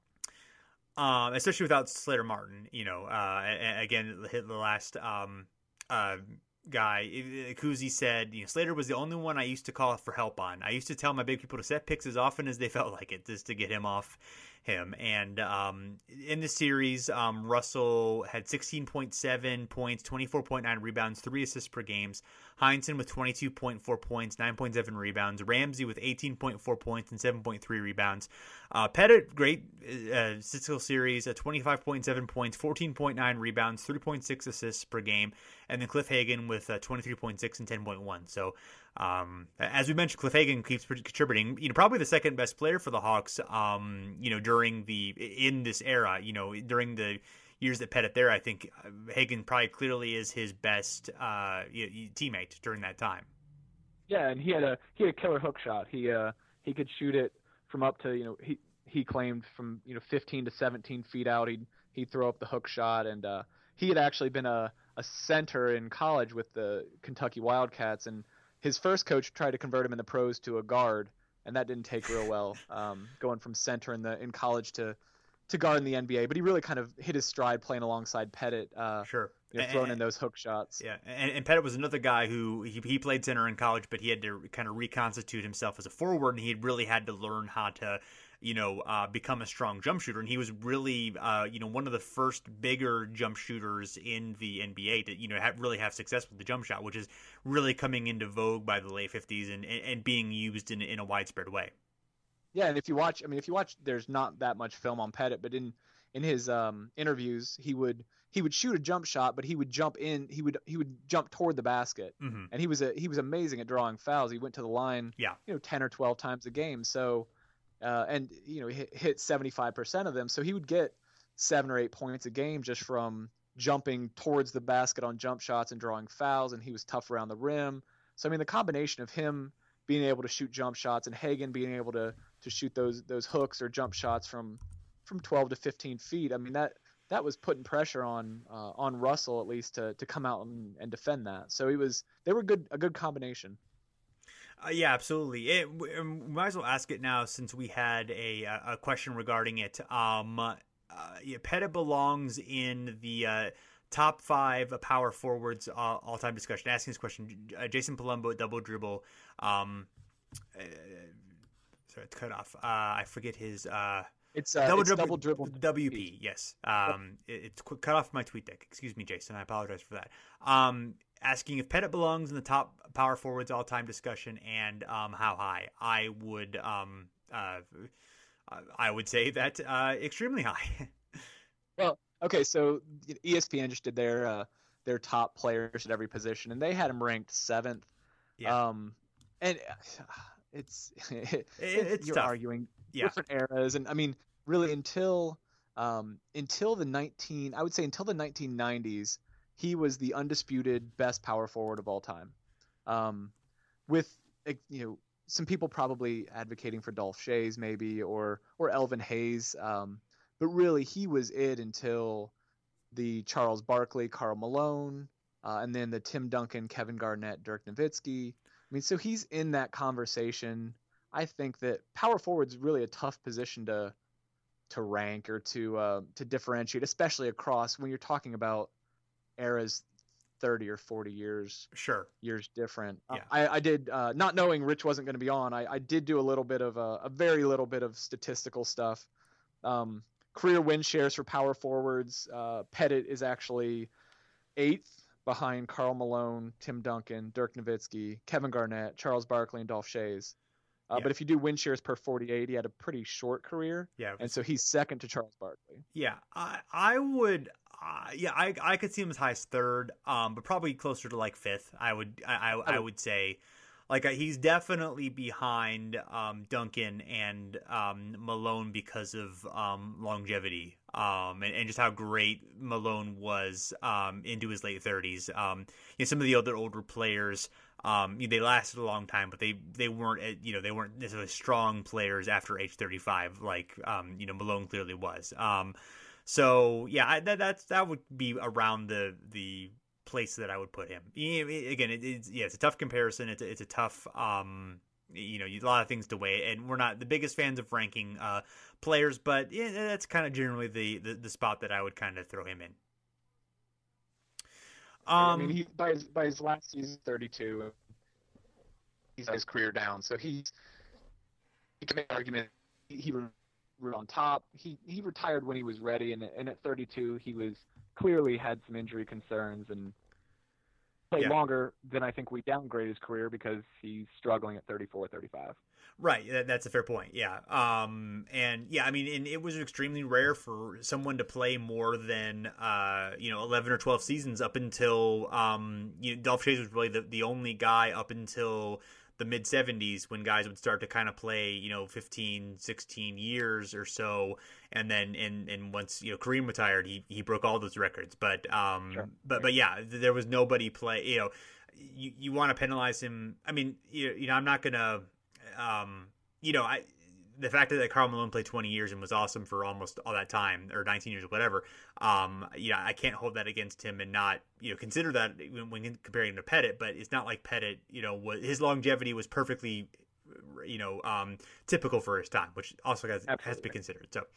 um, especially without Slater Martin, you know, uh, again hit the last um, uh, guy. Kuzi said, you know, Slater was the only one I used to call for help on. I used to tell my big people to set picks as often as they felt like it, just to get him off him. And um, in the series, um, Russell had sixteen point seven points, twenty-four point nine rebounds, three assists per games. Heinsohn with twenty-two point four points, nine point seven rebounds. Ramsey with eighteen point four points and seven point three rebounds. Uh, Pettit, great uh, statistical series, uh, twenty-five point seven points, fourteen point nine rebounds, three point six assists per game. And then Cliff Hagan with uh, twenty-three point six and ten point one. So, um, as we mentioned, Cliff Hagan keeps contributing. You know, probably the second best player for the Hawks. Um, you know, during the in this era, you know, during the years that Pettit there, I think Hagan probably clearly is his best uh, teammate during that time. Yeah, and he had a he had a killer hook shot. He uh he could shoot it from up to you know he he claimed from you know fifteen to seventeen feet out. He'd he'd throw up the hook shot, and uh, he had actually been a a center in college with the Kentucky Wildcats, and his first coach tried to convert him in the pros to a guard, and that didn't take real well. Um, going from center in the in college to to guard in the N B A, but he really kind of hit his stride playing alongside Pettit. Uh, sure, you know, throwing in those hook shots. Yeah, and, and Pettit was another guy who he, he played center in college, but he had to kind of reconstitute himself as a forward, and he really had to learn how to, you know, uh, become a strong jump shooter. And he was really, uh, you know, one of the first bigger jump shooters in the N B A to, you know, have, really have success with the jump shot, which is really coming into vogue by the late fifties and, and, and being used in in a widespread way. Yeah, and if you watch, I mean, if you watch, there's not that much film on Pettit, but in in his um, interviews, he would he would shoot a jump shot, but he would jump in, he would he would jump toward the basket, mm-hmm. and he was a he was amazing at drawing fouls. He went to the line, yeah, you know, ten or twelve times a game. So, uh, and you know, hit, hit seventy-five percent of them. So he would get seven or eight points a game just from jumping towards the basket on jump shots and drawing fouls, and he was tough around the rim. So I mean, the combination of him being able to shoot jump shots and Hagan being able to to shoot those those hooks or jump shots from from twelve to fifteen feet. I mean, that that was putting pressure on uh, on Russell at least to to come out and, and defend that. So he was they were good a good combination. Uh, yeah, absolutely. It, we, we might as well ask it now since we had a a question regarding it. Um, uh, yeah, Pettit belongs in the uh, top five power forwards uh, all time discussion. Asking this question, uh, Jason Palumbo at Double Dribble. Um, uh, sorry, it's cut off. Uh, I forget his. Uh, it's uh, double, it's dribble, double dribble. W P. Yes. Um, it, it's cut off my tweet deck. Excuse me, Jason. I apologize for that. Um, asking if Pettit belongs in the top power forwards all time discussion and um, how high. I would. Um, uh, I would say that uh, extremely high. Well, okay, so E S P N just did their uh, their top players at every position, and they had him ranked seventh. Yeah. Um, and it's it, it's you're tough. arguing yeah. different eras, and I mean, really until um, until the nineteen, I would say until the nineteen nineties, he was the undisputed best power forward of all time. Um, with you know. Some people probably advocating for Dolph Schayes maybe or or Elvin Hayes, um, but really he was it until the Charles Barkley, Karl Malone, uh, and then the Tim Duncan, Kevin Garnett, Dirk Nowitzki. I mean, so he's in that conversation. I think that power forward's really a tough position to to rank or to uh, to differentiate, especially across when you're talking about eras thirty or forty years sure years different. Yeah. Uh, I, I did uh, not knowing Rich wasn't going to be on. I, I did do a little bit of a, a very little bit of statistical stuff. Um, career win shares for power forwards. Uh, Pettit is actually eighth behind Karl Malone, Tim Duncan, Dirk Nowitzki, Kevin Garnett, Charles Barkley, and Dolph Schayes. Uh, yeah. But if you do win shares per forty-eight, he had a pretty short career. Yeah, and so he's second to Charles Barkley. Yeah, I I would. Uh, yeah, I I could see him as high as third, um, but probably closer to like fifth. I would I I, I would say, like he's definitely behind um, Duncan and um, Malone because of um, longevity um, and, and just how great Malone was um, into his late thirties. Um, you know, some of the other older players, um, you know, they lasted a long time, but they, they weren't you know they weren't necessarily strong players after age thirty-five like um, you know Malone clearly was. Um, so yeah, I, that that's that would be around the the. place that I would put him. Again, it, it's yeah, it's a tough comparison. It's a, it's a tough, um, you know, a lot of things to weigh, and we're not the biggest fans of ranking uh, players, but yeah, that's kind of generally the, the the spot that I would kind of throw him in. Um, I mean, he by his by his last season, thirty-two, he's got his career down, so he's he can make an argument. He, he was on top. He he retired when he was ready, and and at thirty-two, he was. Clearly had some injury concerns and played yeah. longer than I think we downgrade his career because he's struggling at thirty-four, thirty-five. Right. That's a fair point. Yeah. Um, and yeah, I mean, and it was extremely rare for someone to play more than, uh, you know, eleven or twelve seasons up until, um, you know, Dolph Schayes was really the, the only guy up until the mid seventies when guys would start to kind of play, you know, fifteen, sixteen years or so. And then, and, and once, you know, Kareem retired, he, he broke all those records. But, um, sure. but, but yeah, there was nobody play, you know, you, you want to penalize him. I mean, you, you know, I'm not going to, um, you know, I, the fact that Karl Malone played twenty years and was awesome for almost all that time, or nineteen years or whatever, um, you know, I can't hold that against him and not, you know, consider that when, when comparing him to Pettit. But it's not like Pettit, you know, was, his longevity was perfectly, you know, um, typical for his time, which also has, has to be considered. So,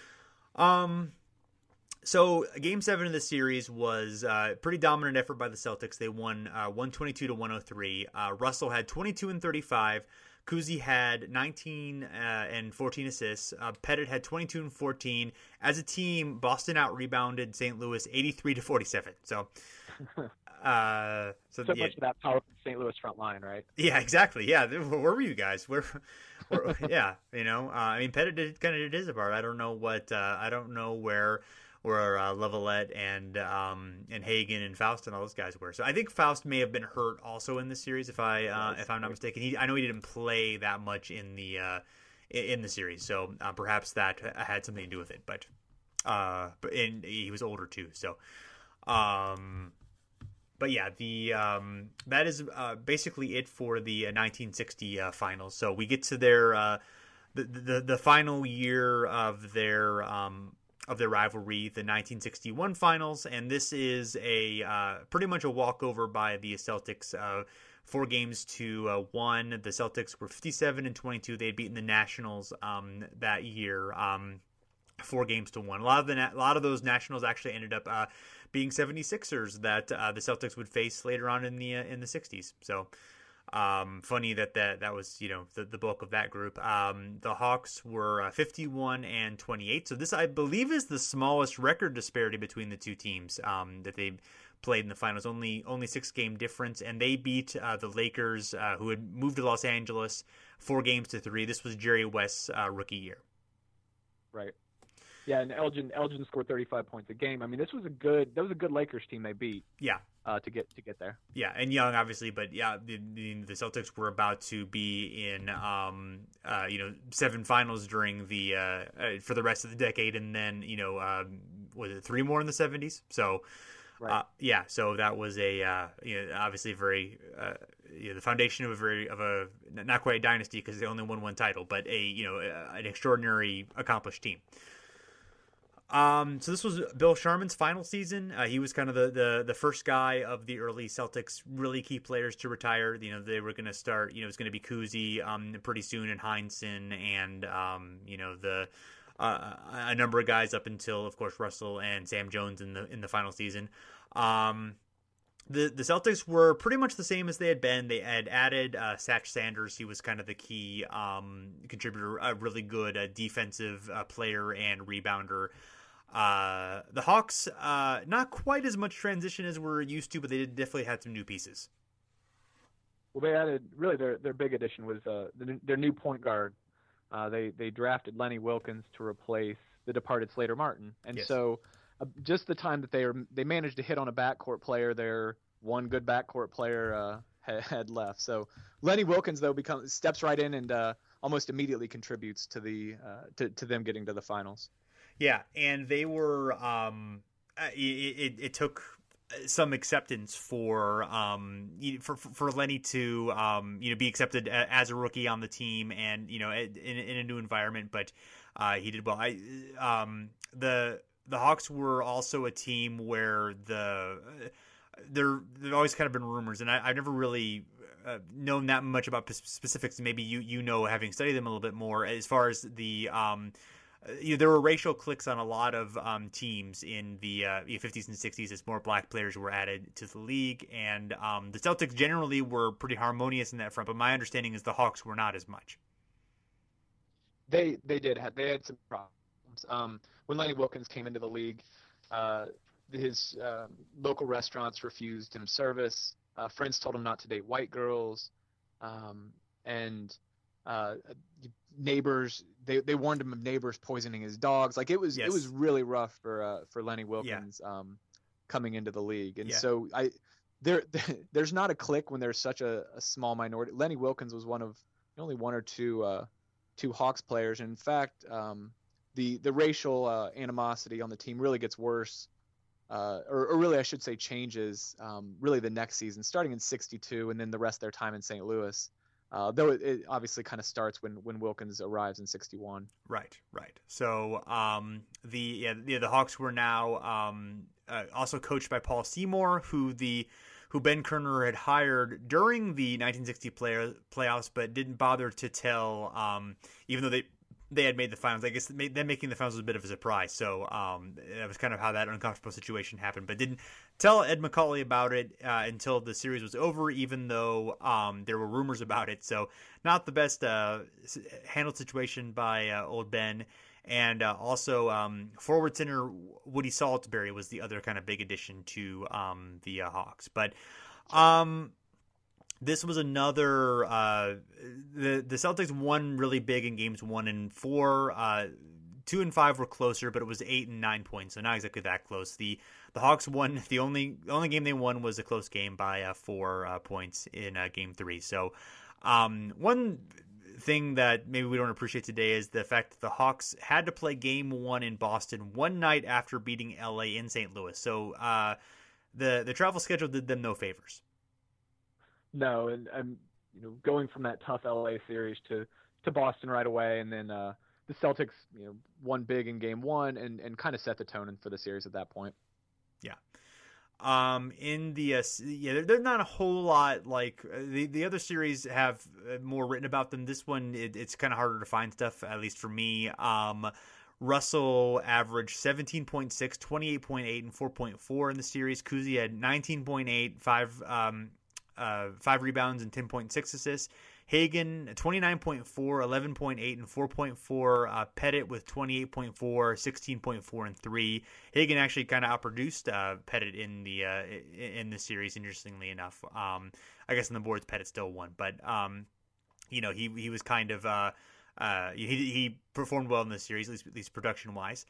um, so game seven of the series was a pretty dominant effort by the Celtics. They won uh, one twenty-two to one oh three. Uh, Russell had twenty-two and thirty-five. Kuzi had nineteen uh, and fourteen assists. Uh, Pettit had twenty-two and fourteen. As a team, Boston out-rebounded Saint Louis eighty-three to forty-seven. So, uh, so, so yeah. much of that powerful Saint Louis front line, right? Yeah, exactly. Yeah, where were you guys? Where, where yeah, you know, uh, I mean, Pettit did kind of did his part. I don't know what, uh, I don't know where. where uh, Levelette and um, and Hagan and Faust and all those guys were. So I think Faust may have been hurt also in this series, if I uh, if I'm not mistaken. He I know he didn't play that much in the uh, in the series, so uh, perhaps that had something to do with it. But uh, but and he was older too, so. Um, but yeah, the um, that is uh, basically it for the uh, nineteen sixty uh, finals. So we get to their uh, the, the the final year of their um, of their rivalry, the nineteen sixty-one finals, and this is a uh, pretty much a walkover by the Celtics. Uh, four games to uh, one. The Celtics were fifty-seven and twenty-two. They had beaten the Nationals um, that year, um, four games to one. A lot of the a lot of those Nationals actually ended up uh, being seventy-sixers that uh, the Celtics would face later on in the uh, in the sixties. So. Um, funny that, that that was, you know, the, the bulk of that group. Um, the Hawks were uh, fifty-one and twenty-eight. So this, I believe, is the smallest record disparity between the two teams um, that they played in the finals. Only only six game difference, and they beat uh, the Lakers, uh, who had moved to Los Angeles, four games to three. This was Jerry West's uh, rookie year. Right. Yeah, and Elgin Elgin scored thirty-five points a game. I mean, this was a good that was a good Lakers team they beat. Yeah. Uh, to get to get there. Yeah, and Young obviously, but yeah, the, the, the Celtics were about to be in um uh you know seven finals during the uh, uh for the rest of the decade, and then you know um was it three more in the seventies? So. Right. Uh, yeah, so that was a uh, you know, obviously very uh, you know, the foundation of a very of a not quite a dynasty because they only won one title, but a you know an extraordinary accomplished team. Um, so this was Bill Sharman's final season. Uh, he was kind of the, the, the first guy of the early Celtics really key players to retire. You know, they were going to start, you know, it was going to be Kuzi um, pretty soon and Heinsohn and, um, you know, the uh, a number of guys up until, of course, Russell and Sam Jones in the in the final season. Um, the, the Celtics were pretty much the same as they had been. They had added uh, Satch Sanders. He was kind of the key um, contributor, a really good uh, defensive uh, player and rebounder. Uh, the Hawks, uh, not quite as much transition as we're used to, but they did definitely had some new pieces. Well, they added really their their big addition was uh, the, their new point guard. Uh, they they drafted Lenny Wilkins to replace the departed Slater Martin, and yes. so uh, just the time that they are they managed to hit on a backcourt player, their one good backcourt player uh, had left. So Lenny Wilkens though becomes steps right in and uh, almost immediately contributes to the uh, to to them getting to the finals. Yeah, and they were. Um, it, it, it took some acceptance for um for for Lenny to um you know be accepted as a rookie on the team and you know in, in a new environment, but uh, he did well. I um the the Hawks were also a team where the there there've always kind of been rumors, and I, I've never really uh, known that much about specifics. Maybe you you know, having studied them a little bit more, as far as the um. You know, there were racial cliques on a lot of um, teams in the uh, fifties and sixties as more black players were added to the league, and um, the Celtics generally were pretty harmonious in that front. But my understanding is the Hawks were not as much. They they did have they had some problems. Um, when Lenny Wilkens came into the league, uh, his uh, local restaurants refused him service. Uh, friends told him not to date white girls, um, and uh, neighbors they, they warned him of neighbors poisoning his dogs. Like it was yes. it was really rough for uh, for Lenny Wilkens yeah. um, coming into the league. And yeah. so I there there's not a clique when there's such a, a small minority. Lenny Wilkens was one of only one or two uh, two Hawks players. And in fact, um, the the racial uh, animosity on the team really gets worse. Uh, or, or really, I should say, changes um, really the next season, starting in sixty-two, and then the rest of their time in Saint Louis. Uh, though it, it obviously kind of starts when, when Wilkens arrives in sixty-one. Right, right. So um, the yeah, the, the Hawks were now um, uh, also coached by Paul Seymour, who the who Ben Kerner had hired during the nineteen sixty play, playoffs, but didn't bother to tell, um, even though they they had made the finals. I guess them making the finals was a bit of a surprise. So um, that was kind of how that uncomfortable situation happened, but didn't tell Ed McCauley about it uh, until the series was over, even though um, there were rumors about it. So not the best uh, handled situation by uh, old Ben. And uh, also um, forward center Woody Salisbury was the other kind of big addition to um, the uh, Hawks. But um, this was another uh, the the Celtics won really big in games one and four. Uh, two and five were closer, but it was eight and nine points, so not exactly that close. The the Hawks won the only the only game they won was a close game by uh, four uh, points in uh, game three. So um, one thing that maybe we don't appreciate today is the fact that the Hawks had to play game one in Boston one night after beating L A in Saint Louis. So uh, the the travel schedule did them no favors. No, and I'm you know going from that tough L A series to, to Boston right away, and then uh, the Celtics you know won big in game one and, and kind of set the tone for the series at that point. Yeah. Um, in the uh, yeah, there's not a whole lot like uh, the the other series have more written about them. This one it, it's kind of harder to find stuff, at least for me. Um, Russell averaged seventeen point six, twenty-eight point eight, and four point four in the series. Cousy had nineteen point eight, five um. Uh, five rebounds and ten point six assists. Hagan, twenty-nine point four, eleven point eight, and four point four. Uh, Pettit with twenty-eight point four, sixteen point four, and three. Hagan actually kind of outproduced uh, Pettit in the uh, in the series, interestingly enough. Um, I guess on the boards, Pettit still won. But, um, you know, he he was kind of uh, – uh, he, he performed well in this series, at least, at least production-wise.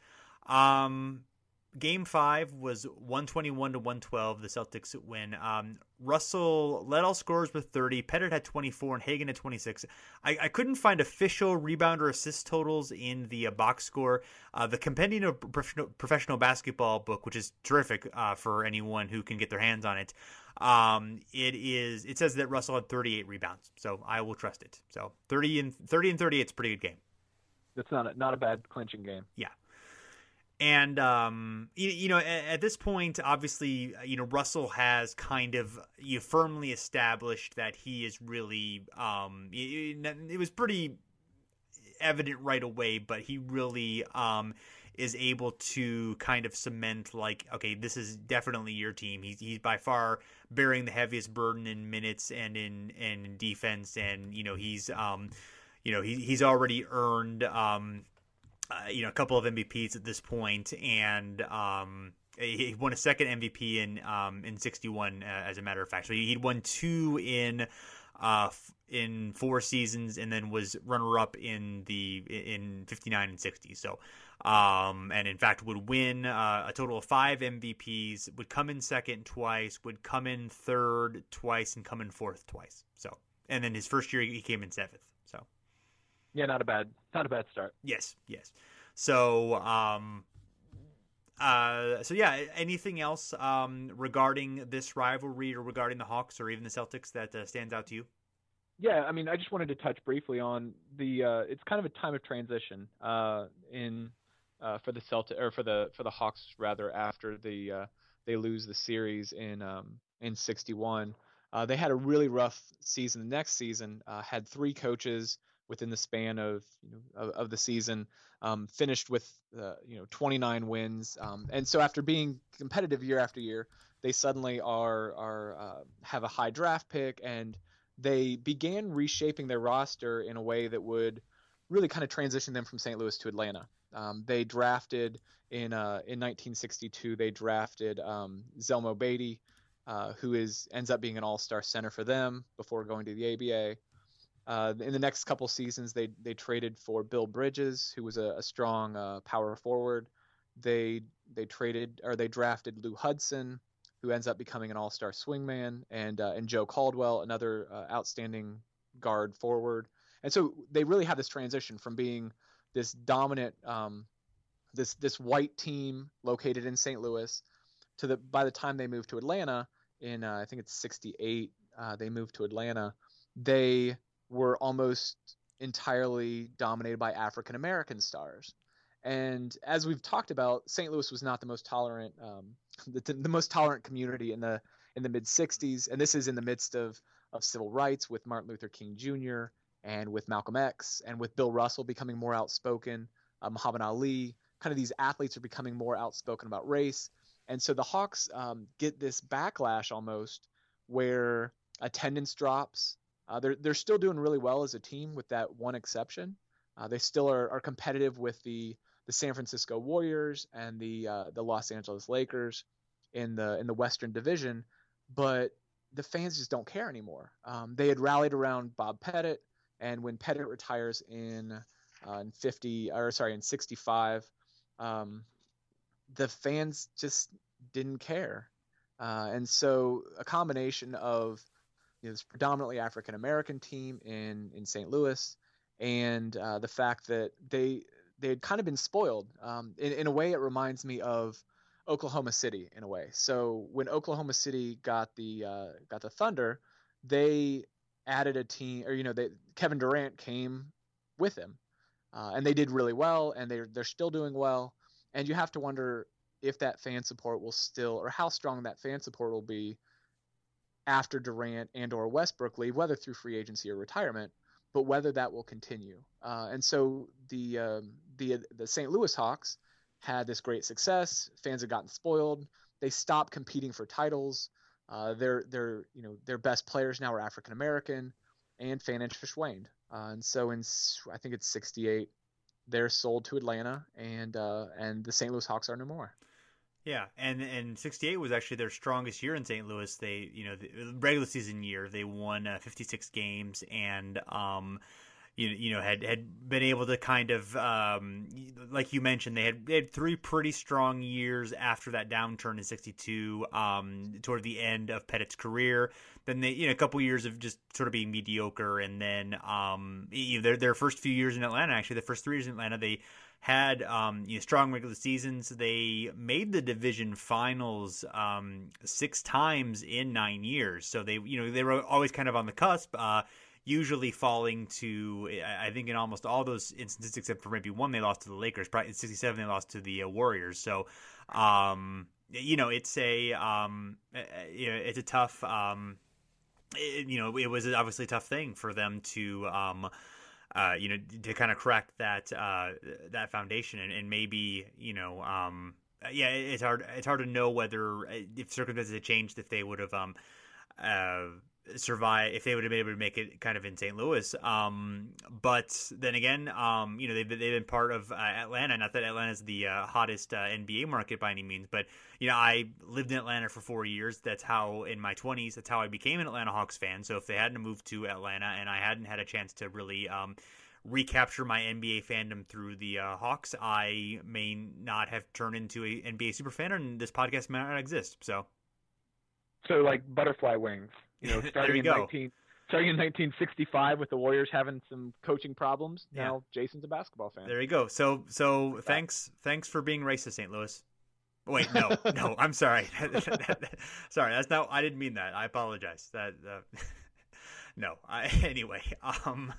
Um Game five was one twenty-one to one twelve. The Celtics win. Um, Russell led all scorers with thirty. Pettit had twenty-four and Hagan had twenty-six. I, I couldn't find official rebound or assist totals in the uh, box score. Uh, the Compendium of Professional, Professional Basketball book, which is terrific uh, for anyone who can get their hands on it. Um, it is. It says that Russell had thirty-eight rebounds, so I will trust it. So thirty and thirty and thirty-eight is a pretty good game. That's not a, not a bad clinching game. Yeah. And, um, you, you know, at, at this point, obviously, you know, Russell has kind of you know, firmly established that he is really, um, it, it was pretty evident right away, but he really um, is able to kind of cement like, okay, this is definitely your team. He's, he's by far bearing the heaviest burden in minutes and in, and in defense. And, you know, he's, um, you know, he, he's already earned, um, Uh, you know, a couple of M V Ps at this point, and um, he won a second M V P in um, in sixty-one, uh, as a matter of fact. So he'd won two in uh, in four seasons, and then was runner-up in the in fifty-nine and sixty. So Um, and in fact would win uh, a total of five M V Ps, would come in second twice, would come in third twice, and come in fourth twice. So, and then his first year he came in seventh. So, yeah, not a bad, not a bad start. Yes, yes. So, um, uh, so yeah. Anything else um, regarding this rivalry or regarding the Hawks or even the Celtics that uh, stands out to you? Yeah, I mean, I just wanted to touch briefly on the. Uh, it's kind of a time of transition uh, in. Uh, for the Celtic or for the for the Hawks rather after the uh, they lose the series in um, in sixty-one. Uh, they had a really rough season. The next season uh, had three coaches within the span of you know of, of the season. Um, finished with uh, you know twenty-nine wins, um, and so after being competitive year after year, they suddenly are are uh, have a high draft pick, and they began reshaping their roster in a way that would really kind of transition them from Saint Louis to Atlanta. Um, they drafted in uh, in nineteen sixty-two. They drafted um, Zelmo Beatty, uh, who is ends up being an all-star center for them before going to the A B A. Uh, in the next couple seasons, they they traded for Bill Bridges, who was a, a strong uh, power forward. They they traded or they drafted Lou Hudson, who ends up becoming an all-star swingman, and uh, and Joe Caldwell, another uh, outstanding guard forward. And so they really had this transition from being this dominant, um, this this white team located in Saint Louis, to the by the time they moved to Atlanta in uh, I think it's sixty-eight, uh, they moved to Atlanta. They were almost entirely dominated by African American stars, and as we've talked about, Saint Louis was not the most tolerant, um, the, the most tolerant community in the in the mid sixties, and this is in the midst of of civil rights with Martin Luther King Junior and with Malcolm X, and with Bill Russell becoming more outspoken, uh, Muhammad Ali, kind of these athletes are becoming more outspoken about race. And so the Hawks um, get this backlash almost where attendance drops. Uh, they're, they're still doing really well as a team with that one exception. Uh, they still are, are competitive with the, the San Francisco Warriors and the uh, the Los Angeles Lakers in the in the Western Division, but the fans just don't care anymore. Um, they had rallied around Bob Pettit, and when Pettit retires in uh, in fifty or sorry in sixty-five, um, the fans just didn't care, uh, and so a combination of you know, this predominantly African American team in in Saint Louis, and uh, the fact that they they had kind of been spoiled. Um, in in a way, it reminds me of Oklahoma City in a way. So when Oklahoma City got the uh, got the Thunder, they added a team, or you know, they, Kevin Durant came with him, uh, and they did really well, and they're they're still doing well. And you have to wonder if that fan support will still, or how strong that fan support will be after Durant and or Westbrook leave, whether through free agency or retirement, but whether that will continue. Uh, and so the um, the the Saint Louis Hawks had this great success. Fans had gotten spoiled. They stopped competing for titles. Uh, their their you know their best players now are African American, and fan interest waned. Uh, and so in I think it's sixty-eight, they're sold to Atlanta, and uh, and the Saint Louis Hawks are no more. Yeah, and and sixty-eight was actually their strongest year in Saint Louis. They you know the regular season year they won uh, fifty-six games, and um you you know had had been able to kind of um like you mentioned they had they had three pretty strong years after that downturn in sixty-two um toward the end of Pettit's career. Then they you know a couple years of just sort of being mediocre, and then um their their first few years in Atlanta, actually the first three years in Atlanta, they had um, you know, strong regular seasons. They made the division finals um, six times in nine years. So they you know they were always kind of on the cusp. Uh, usually falling to, I think in almost all those instances, except for maybe one, they lost to the Lakers. Probably in sixty-seven, they lost to the uh, Warriors. So, um, you know, it's a, um, you know, it's a tough, um, it, you know, it was obviously a tough thing for them to, um, uh, you know, to kind of crack that, uh, that foundation, and, and maybe, you know, um, yeah, it's hard, it's hard to know whether if circumstances had changed, if they would have, um, uh, survive if they would have been able to make it kind of in Saint Louis. Um, but then again, um, you know, they've, they've been part of uh, Atlanta. Not that Atlanta is the uh, hottest uh, N B A market by any means, but, you know, I lived in Atlanta for four years. That's how, in my twenties, that's how I became an Atlanta Hawks fan. So if they hadn't moved to Atlanta and I hadn't had a chance to really, um, recapture my N B A fandom through the uh, Hawks, I may not have turned into a N B A superfan, and this podcast may not exist. So, so like butterfly wings, you know, starting you in go. nineteen, starting in nineteen sixty-five with the Warriors having some coaching problems. Yeah. Now Jason's a basketball fan. There you go. So, so thanks, thanks for being racist, Saint Louis. Wait, no, no, I'm sorry. Sorry, that's not. I didn't mean that. I apologize. That. Uh, no. I, anyway, um.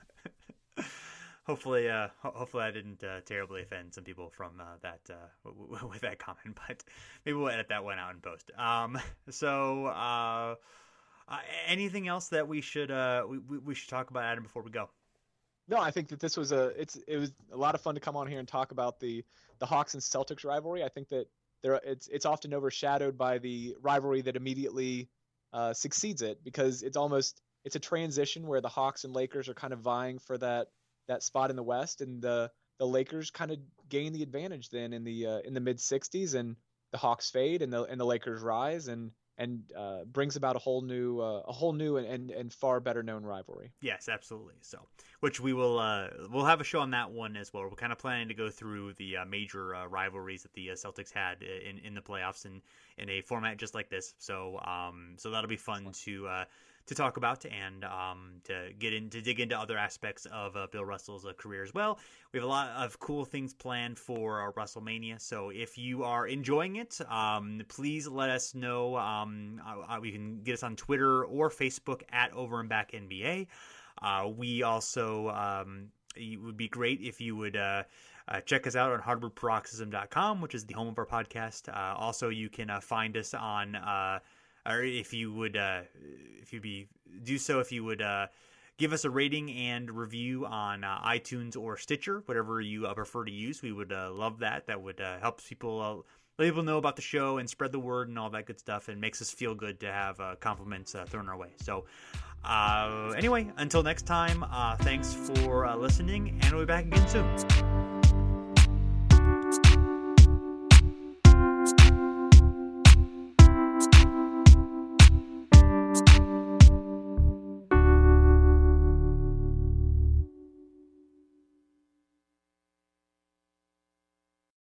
Hopefully, uh, ho- hopefully I didn't uh, terribly offend some people from uh, that uh, w- w- with that comment, but maybe we'll edit that one out in post. Um, so, uh, uh, anything else that we should uh, we we should talk about, Adam, before we go? No, I think that this was a it's it was a lot of fun to come on here and talk about the the Hawks and Celtics rivalry. I think that there it's it's often overshadowed by the rivalry that immediately uh, succeeds it, because it's almost it's a transition where the Hawks and Lakers are kind of vying for that. that spot in the West, and the the Lakers kind of gain the advantage then in the uh, in the mid sixties, and the Hawks fade and the and the Lakers rise, and and uh, brings about a whole new uh, a whole new and, and and far better known rivalry. Yes, absolutely. So, which we will uh, we'll have a show on that one as well. We're kind of planning to go through the uh, major uh, rivalries that the uh, Celtics had in in the playoffs in in a format just like this. So um so that'll be fun to. Uh, to talk about and um, to get in to dig into other aspects of uh, Bill Russell's uh, career as well. We have a lot of cool things planned for our WrestleMania, so if you are enjoying it, um, please let us know. Um, uh, you can get us on Twitter or Facebook at Over and Back N B A. Uh, we also um, it would be great if you would uh, uh, check us out on hardwood paroxysm dot com, which is the home of our podcast. Uh, also, you can uh, find us on. Uh, Or if you would, uh, if you'd be do so, if you would uh, give us a rating and review on uh, iTunes or Stitcher, whatever you uh, prefer to use, we would uh, love that. That would uh, help people uh, let people know about the show and spread the word and all that good stuff, and makes us feel good to have uh, compliments uh, thrown our way. So, uh, anyway, until next time, uh, thanks for uh, listening, and we'll be back again soon.